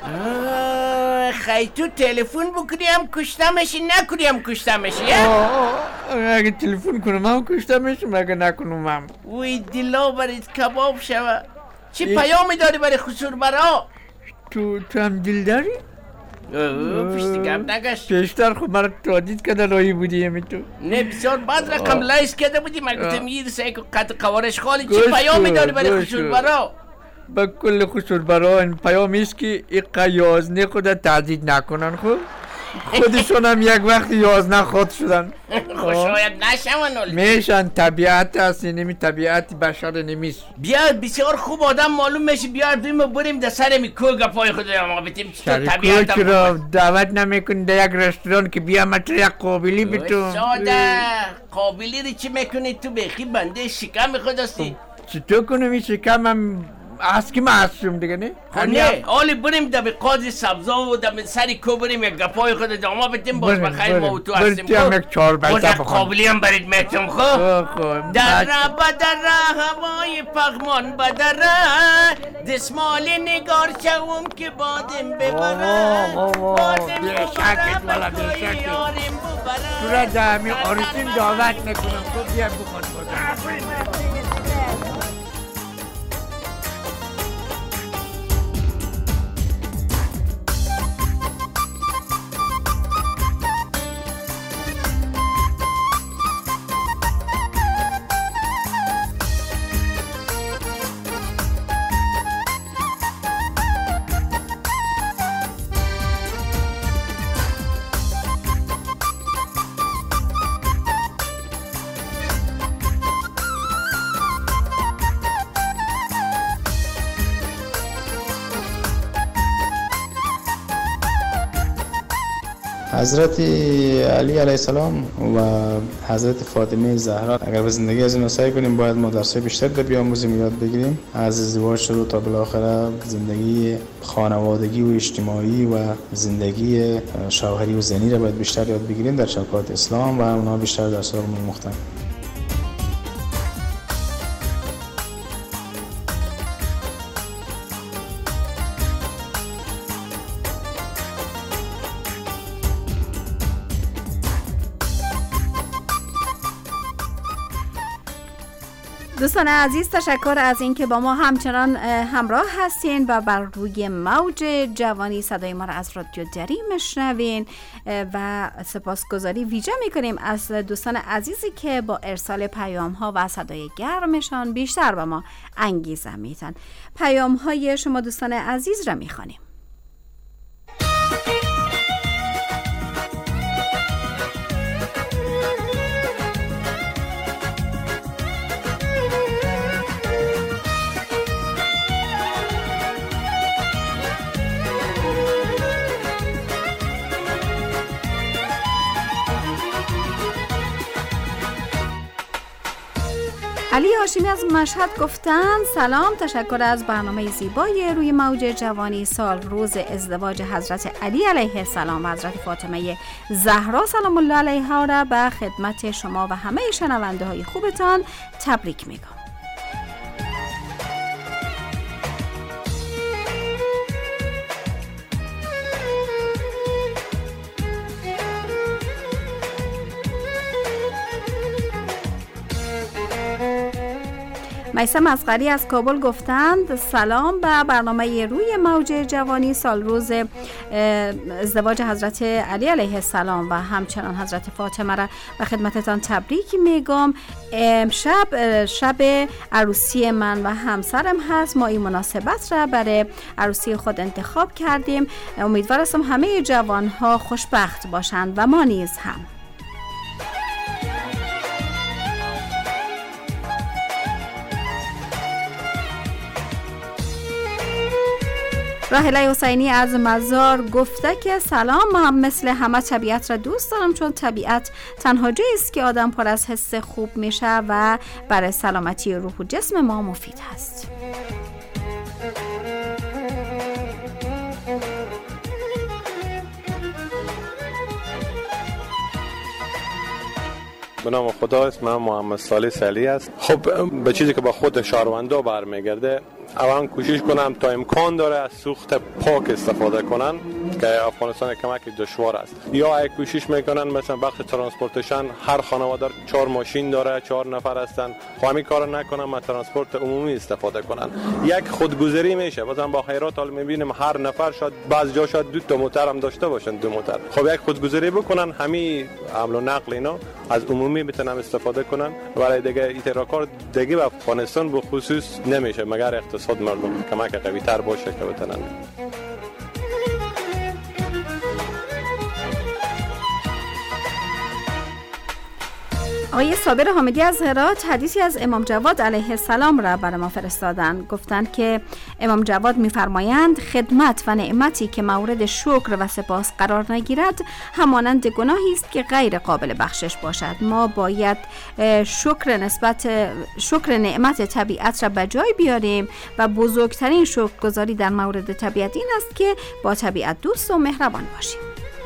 خیلی تو تلفن بکنی هم کشتمشی نکنی هم کشتمشی اگه تلفن کنم هم کشتمشم اگه نکنم هم وی دلا برید کباب شوه چی پیامی داری برای خسور برا؟ تو هم دل داری؟ پشتی گم نگشت پیشتر خب مرا تادید کده رایی بودی همی تو نه بسیار بد رقم لایس کده بودی من گفتم میرسه که قد قوارش خالی چی پیامی داری برای خسور برا؟ با کل خسور برا این پیامی است که این یازنه خود تهدید نکنن خب خودشون هم یک وقت یازنه خود شدن خوشاید نشون میشن طبیعت هست نمی طبیعت بشر نمیست بیار بسیار خوب آدم معلوم میشه بیار دویم بریم در سر می کوگا پای خود ما بتیم طبیعت رو دعوت نمیکنی در یک رستوران که بیا مطر یک قابلی بتون ساده قابلی رو چی میکنی تو بخی بنده شکم خود هستی چطور کنم این شکم هم از که معصوم دیگه نه؟ نه حالی بریم در قاضی سبزا و در سری کو بریم یک گپای خود داما بتیم باز بخیر ما و تو هستیم باز یک قابلی هم برید میتم خب در هوای پغمان بدره دسمال نگار شوم که بادم ببره بیشکت والا بیشکت تو را در همی آرسین دعوت نکنم تو بیا بخواد بازم حضرت علی علیه السلام و حضرت فاطمه زهرا اگر به زندگی از اینو سعی کنیم باید ما درسای بیشتر در بیاموزیم یاد بگیریم از ازدواج شروع تا بالاخره زندگی خانوادگی و اجتماعی و زندگی شوهری و زنی را باید بیشتر یاد بگیریم در شبکات اسلام و اونها بیشتر درس رو مختم. دوستان عزیز تشکر از اینکه با ما همچنان همراه هستین و بر روی موج جوانی صدای ما را از رادیو دری میشنوین و سپاسگزاری ویژه میکنیم از دوستان عزیزی که با ارسال پیام ها و صدای گرمشان بیشتر به ما انگیزه میدن. پیام های شما دوستان عزیز را میخوانیم. علی هاشمی از مشهد گفتند سلام، تشکر از برنامه زیبای روی موج جوانی. سال روز ازدواج حضرت علی علیه السلام و حضرت فاطمه زهرا سلام الله علیها را به خدمت شما و همه شنونده های خوبتان تبریک میگم. میثم اصغری از کابل گفتند سلام به برنامه روی موج جوانی. سال روز ازدواج حضرت علی علیه السلام و همچنان حضرت فاطمه را به خدمتتان تبریک میگم. شب عروسی من و همسرم هست. ما این مناسبت را برای عروسی خود انتخاب کردیم. امیدوار هستم همه جوانها خوشبخت باشند و ما نیز هم. راهله حسینی از مزار گفته که سلام، من مثل همه طبیعت را دوست دارم، چون طبیعت تنها جایی است که آدم پر از حس خوب میشه و برای سلامتی روح و جسم ما مفید هست. به نام خدا، اسمم محمد صالح علی است. خب به چیزی که با خود شهروندا برمیگرده، اولا کوشش کنم تا امکان داره از سوخت پاک استفاده کنن که افغانستان کمک دشوار است. یا ای کوشش میکنن مثلا بخش ترانسپورتشن هر خانواده 4 ماشین داره، 4 نفر هستن، خب همین کارو نکنن و ترانسپورت عمومی استفاده کنن. یک خودگذری میشه. مثلا با خیرات حال میبینیم هر نفر شاید بعض جا شاید 2 تا موتر هم داشته باشن، 2 موتر. خب یک خودگذری بکنن، همین حمل و نقل اینا از عمومی میتونن استفاده کنن. ولی دیگه این کار دیگه به افغانستان به خصوص نمیشه مگر اقتصاد مردم کمک قوی تر باشه که بتونن. آقای صابر حامدی از هرات حدیثی از امام جواد علیه السلام را برای ما فرستادند. گفتند که امام جواد می‌فرمایند خدمت و نعمتی که مورد شکر و سپاس قرار نگیرد همانند گناهی است که غیر قابل بخشش باشد. ما باید شکر نعمت طبیعت را به جای بیاریم و بزرگترین شکرگزاری در مورد طبیعت این است که با طبیعت دوست و مهربان باشیم.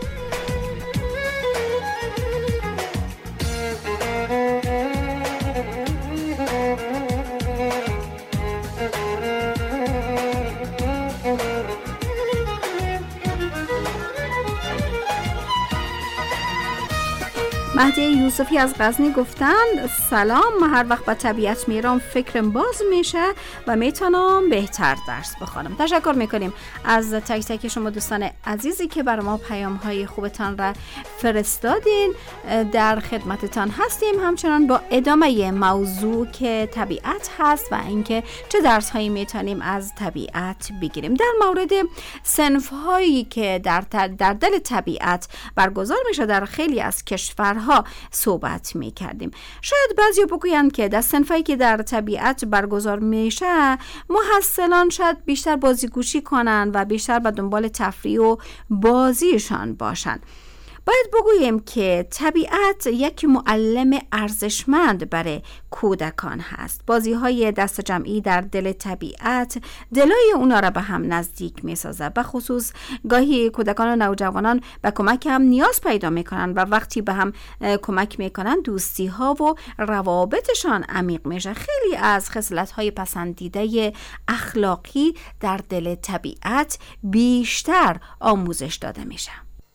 مهدی یوسفی از غزنی گفتند سلام، من هر وقت به طبیعت میرم فکرم باز میشه و میتونم بهتر درس بخونم. تشکر میکنیم از تک تک شما دوستان عزیزی که برای ما پیام های خوبتان را فرستادین. در خدمتتان هستیم همچنان با ادامه موضوع که طبیعت هست و اینکه چه درس هایی میتونیم از طبیعت بگیریم. در مورد صنف هایی که در دل طبیعت برگزار میشه در خیلی از کشورها صحبت میکردیم. شاید بعضی بگویند که در صنفایی که در طبیعت برگزار میشه محصلان شاید بیشتر بازیگوشی کنن و بیشتر به دنبال تفریح و بازیشان باشن. باید بگوییم که طبیعت یک معلم ارزشمند برای کودکان هست. بازی‌های دست جمعی در دل طبیعت دلای اونا را به هم نزدیک می‌سازه. به خصوص گاهی کودکان و نوجوانان به کمک هم نیاز پیدا می‌کنن و وقتی به هم کمک می‌کنن دوستی‌ها و روابطشان عمیق میشه. خیلی از خصلت‌های پسندیده اخلاقی در دل طبیعت بیشتر آموزش داده میشه.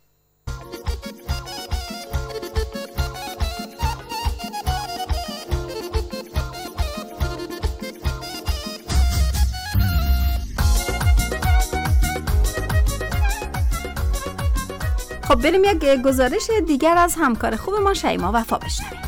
خب بریم یک گزارش دیگر از همکار خوب ما شیما وفا بشنویم.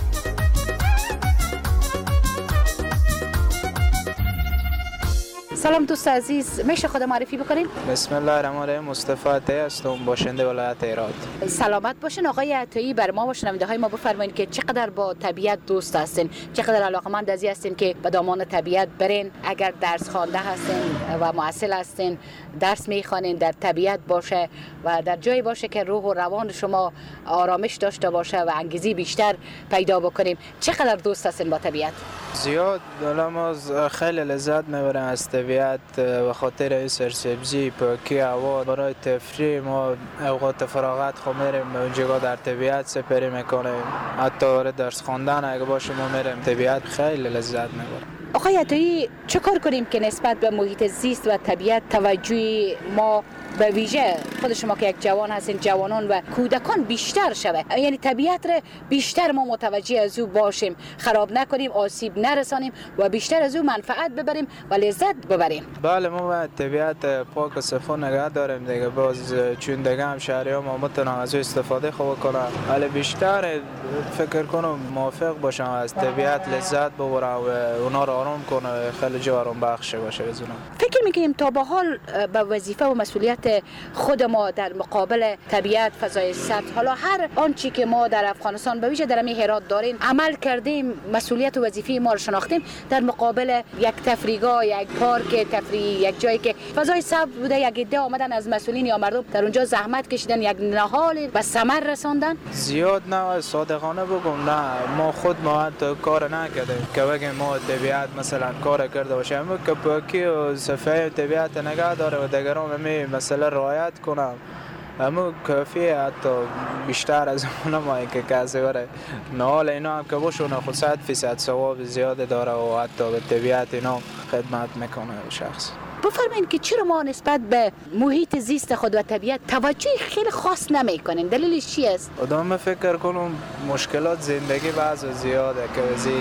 سلام دوست عزیز، میشه خود معرفی بکنین؟ بسم الله الرحمن الرحیم. مصطفی عطایی هستم، باشنده ولایت هرات. سلامت باشین آقای عطایی. بر ما و شنونده‌های ما بفرمایید که چقدر با طبیعت دوست هستین، چقدر علاقه‌مند از هستین که به دامان طبیعت برین. اگر درس خوانده هستین و محصل هستین، درس میخوانین، در طبیعت باشه و در جایی باشه که روح و روان شما آرامش داشته باشه و انگیزی بیشتر پیدا بکنیم. چقدر دوست هستین با طبیعت؟ زیاد. ما خیلی لذت میبریم از طبیعت به خاطر این سرسبزی، پاکی هوا. برای تفریح ما اوقات فراغت خود میریم اونجا در طبیعت سپری میکنیم. حتی برای درس خواندن اگه باشه ما میریم طبیعت، خیلی لذت میبریم. آقای عطایی، چه کار کنیم که نسبت به محیط زیست و طبیعت توجه ما به ویژه خود شما که یک جوان هستین، جوانان و کودکان بیشتر شوه؟ یعنی طبیعت را بیشتر ما متوجه از او باشیم، خراب نکنیم، آسیب نرسانیم و بیشتر از او منفعت ببریم و لذت ببریم. بله، ما باید طبیعت پاک و صفا نگه داریم دیگه. باز چون دیگه هم شهری ها ما میتونن از او استفاده خوب کنن، ولی بیشتر فکر کنم موافق باشم از طبیعت لذت ببرم و اونا رو آرام کنه، خیلی جو آرام بخش باشه از اونا. فکر میکنیم تا به حال به وظیفه و مسئولیت خود ما در مقابل طبیعت، فضای سبز، حالا هر آنچه که ما در افغانستان به ویژه در هرات داریم عمل کردیم، مسئولیت و وظیفه ما رو شناختیم در مقابل یک تفریحگاه، یک پارک تفریحی، یک جایی که فضای سبز بوده، یک عده آمدن از مسئولین یا مردم در اونجا زحمت کشیدن، یک نهال به ثمر رساندن. زیاد نه، صادقانه بگم نه، ما خود ما کار نکردیم که بگیم ما طبیعت مثلا کار کرده باشه. اما که پاکی و صفای طبیعت نگه داره و دیگران مثلا رعایت کنم، اما کافیه. حتی بیشتر از اون ما که کسی بره نهال اینا هم که باشونه خود 100% ثواب زیاده داره و حتی به طبیعت اینا خدمت میکنه شخص. بفرمایید که چرا ما نسبت به محیط زیست خود و طبیعت توجه خیلی خاص نمیکنیم؟ دلیلش چی است؟ آدم فکر کنم مشکلات زندگی بعض زیاده که وزی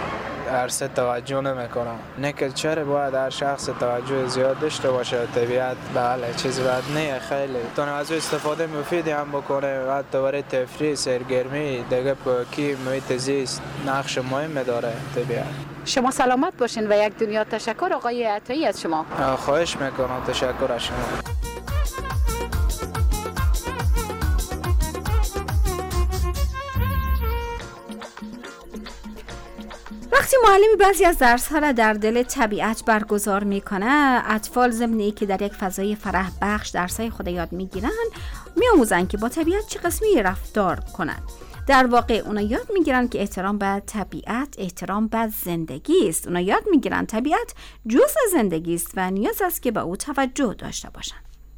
عرصه توجه نمیکنم. نه که چرا باید هر شخص توجه زیاد داشته باشه طبیعت؟ بله، چیز بد نه، خیلی تونه از استفاده مفیدی هم بکنه، حتی برای تفریح، سرگرمی دیگه. پاکی محیط زیست نقش مهم داره طبیعت. شما سلامت باشین و یک دنیا تشکر آقای عطایی از شما. خواهش میکنم، تشکر از شما. وقتی معلمی بعضی از درس‌ها را در دل طبیعت برگزار میکنه، اطفال ضمن که در یک فضای فرح بخش درس‌های خود یاد میگیرن، میآموزن که با طبیعت چه قسمی رفتار کنند. در واقع اونا یاد میگیرن که احترام به طبیعت احترام به زندگی است. اونا یاد میگیرن طبیعت جزء زندگی است و نیاز است که به او توجه داشته باشن.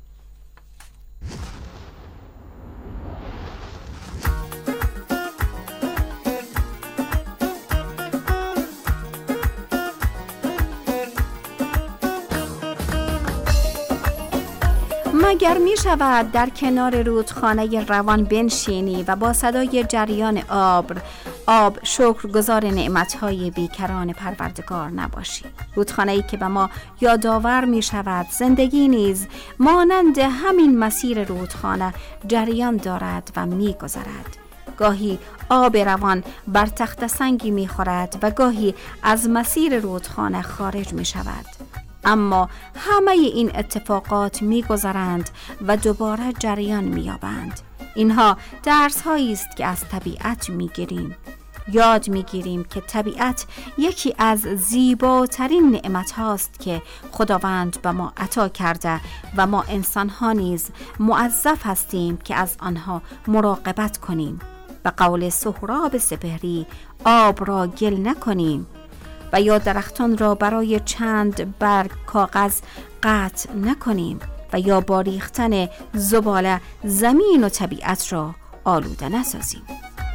مگر می شود در کنار رودخانه روان بنشینی و با صدای جریان آب شکرگزار نعمتهای بیکران پروردگار نباشی؟ رودخانه‌ای که به ما یادآور می شود زندگی نیز مانند همین مسیر رودخانه جریان دارد و می گذرد. گاهی آب روان بر تخت سنگی می خورد و گاهی از مسیر رودخانه خارج می شود. اما همه این اتفاقات می‌گذرند و دوباره جریان می‌یابند. اینها درس‌هایی است که از طبیعت می‌گیریم. یاد می‌گیریم که طبیعت یکی از زیباترین نعمت‌هاست که خداوند به ما عطا کرده و ما انسان‌ها نیز موظف هستیم که از آنها مراقبت کنیم. به قول سهراب سپهری آب را گل نکنیم و یا درختان را برای چند برگ کاغذ قطع نکنیم و یا با ریختن زباله زمین و طبیعت را آلوده نسازیم.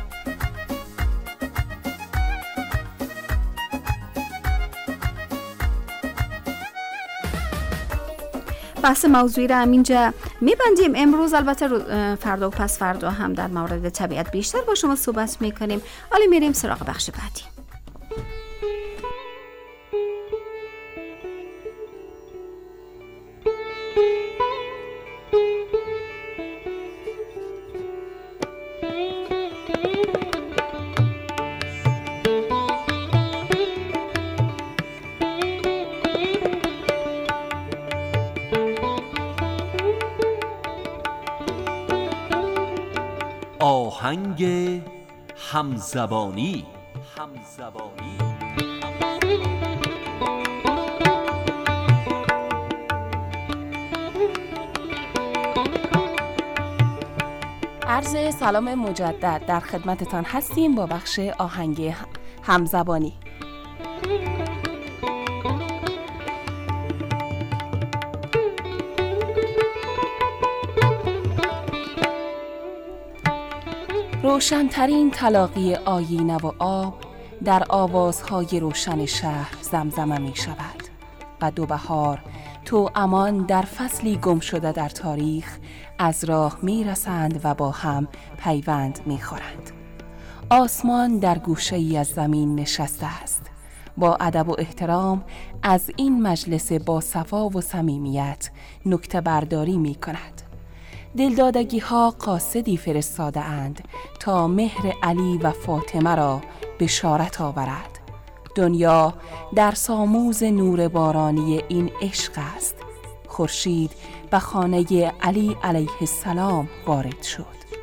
بحث موضوعی را اینجا میبندیم امروز. البته فردا و پس فردا هم در مورد طبیعت بیشتر با شما صحبت میکنیم. حالا میریم سراغ بخش بعدی. آهنگ همزبانی. عرض سلام مجدد، در خدمتتان هستیم با بخش آهنگ همزبانی. روشن‌ترین تلاقی آیینه و آب در آوازهای روشن شهر زمزمه می شود و دو بهار تو امان در فصلی گم شده در تاریخ از راه می رسند و با هم پیوند می خورند. آسمان در گوشه‌ای از زمین نشسته است، با ادب و احترام از این مجلس با صفا و صمیمیت نکته برداری می کند. دلدادگی ها قاصدی فرستاده اند تا مهر علی و فاطمه را بشارت آورد. دنیا در ساموز نور بارانی این عشق است. خورشید به خانه علی علیه السلام وارد شد.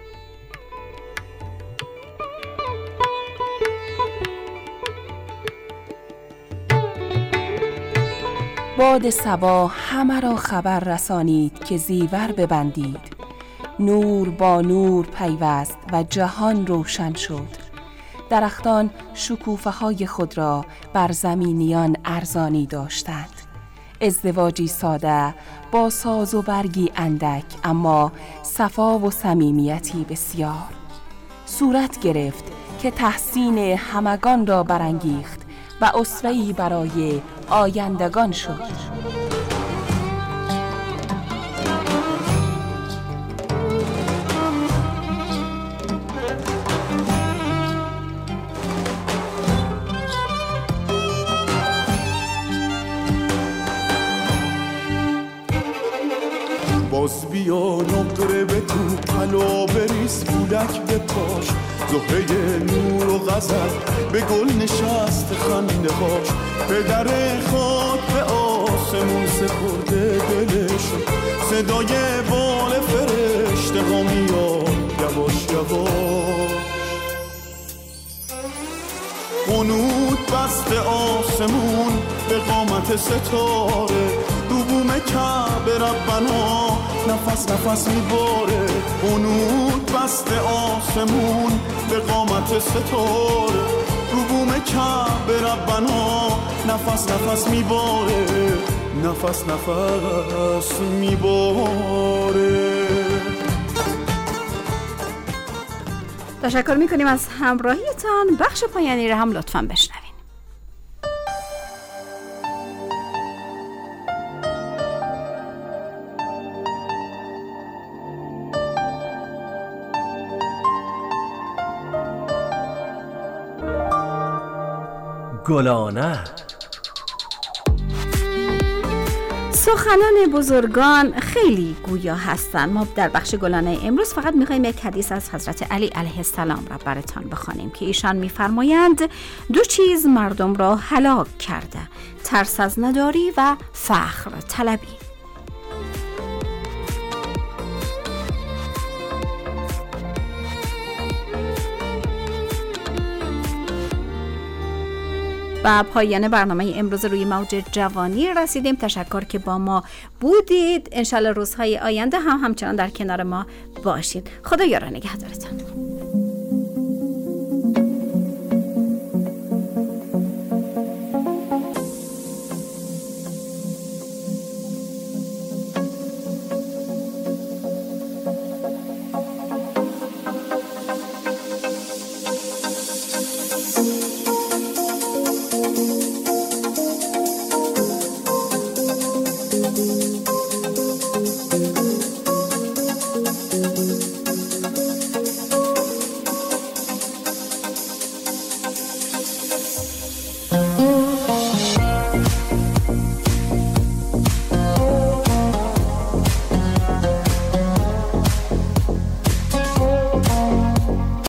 باد صبا همه را خبر رسانید که زیور ببندید. نور با نور پیوست و جهان روشن شد. درختان شکوفه های خود را بر زمینیان ارزانی داشتند. ازدواجی ساده با ساز و برگی اندک اما صفا و صمیمیتی بسیار صورت گرفت که تحسین همگان را برانگیخت و اسوه‌ای برای آیندگان شد. باز بیا نقره به تو حلا بریز بودک به پاش زهره نور و غزل به گل نشست خنده هاش پدر خاک به آسمون سپرده دلش صدای بال فرشته ها میاد یواش یواش قنوت بست آسمون به قامت ستاره رو بوم کعبه ربنا نفس نفس میباره قنوت بست آسمون به قامت ستاره رو بوم کعبه ربنا نفس نفس میباره نفس نفس میباره. تشکر میکنیم از همراهیتان. بخش پایانی را هم لطفاً بشنوید. گلانه. سخنان بزرگان خیلی گویا هستند. ما در بخش گلانه امروز فقط میخواییم یک حدیث از حضرت علی علیه السلام را براتان بخوانیم که ایشان میفرمایند دو چیز مردم را هلاک کرده: ترس از نداری و فخر طلبی. و پایان برنامه امروز روی موج جوانی رسیدیم. تشکر که با ما بودید. انشالله روزهای آینده هم همچنان در کنار ما باشید. خدا یار و نگهدارتان.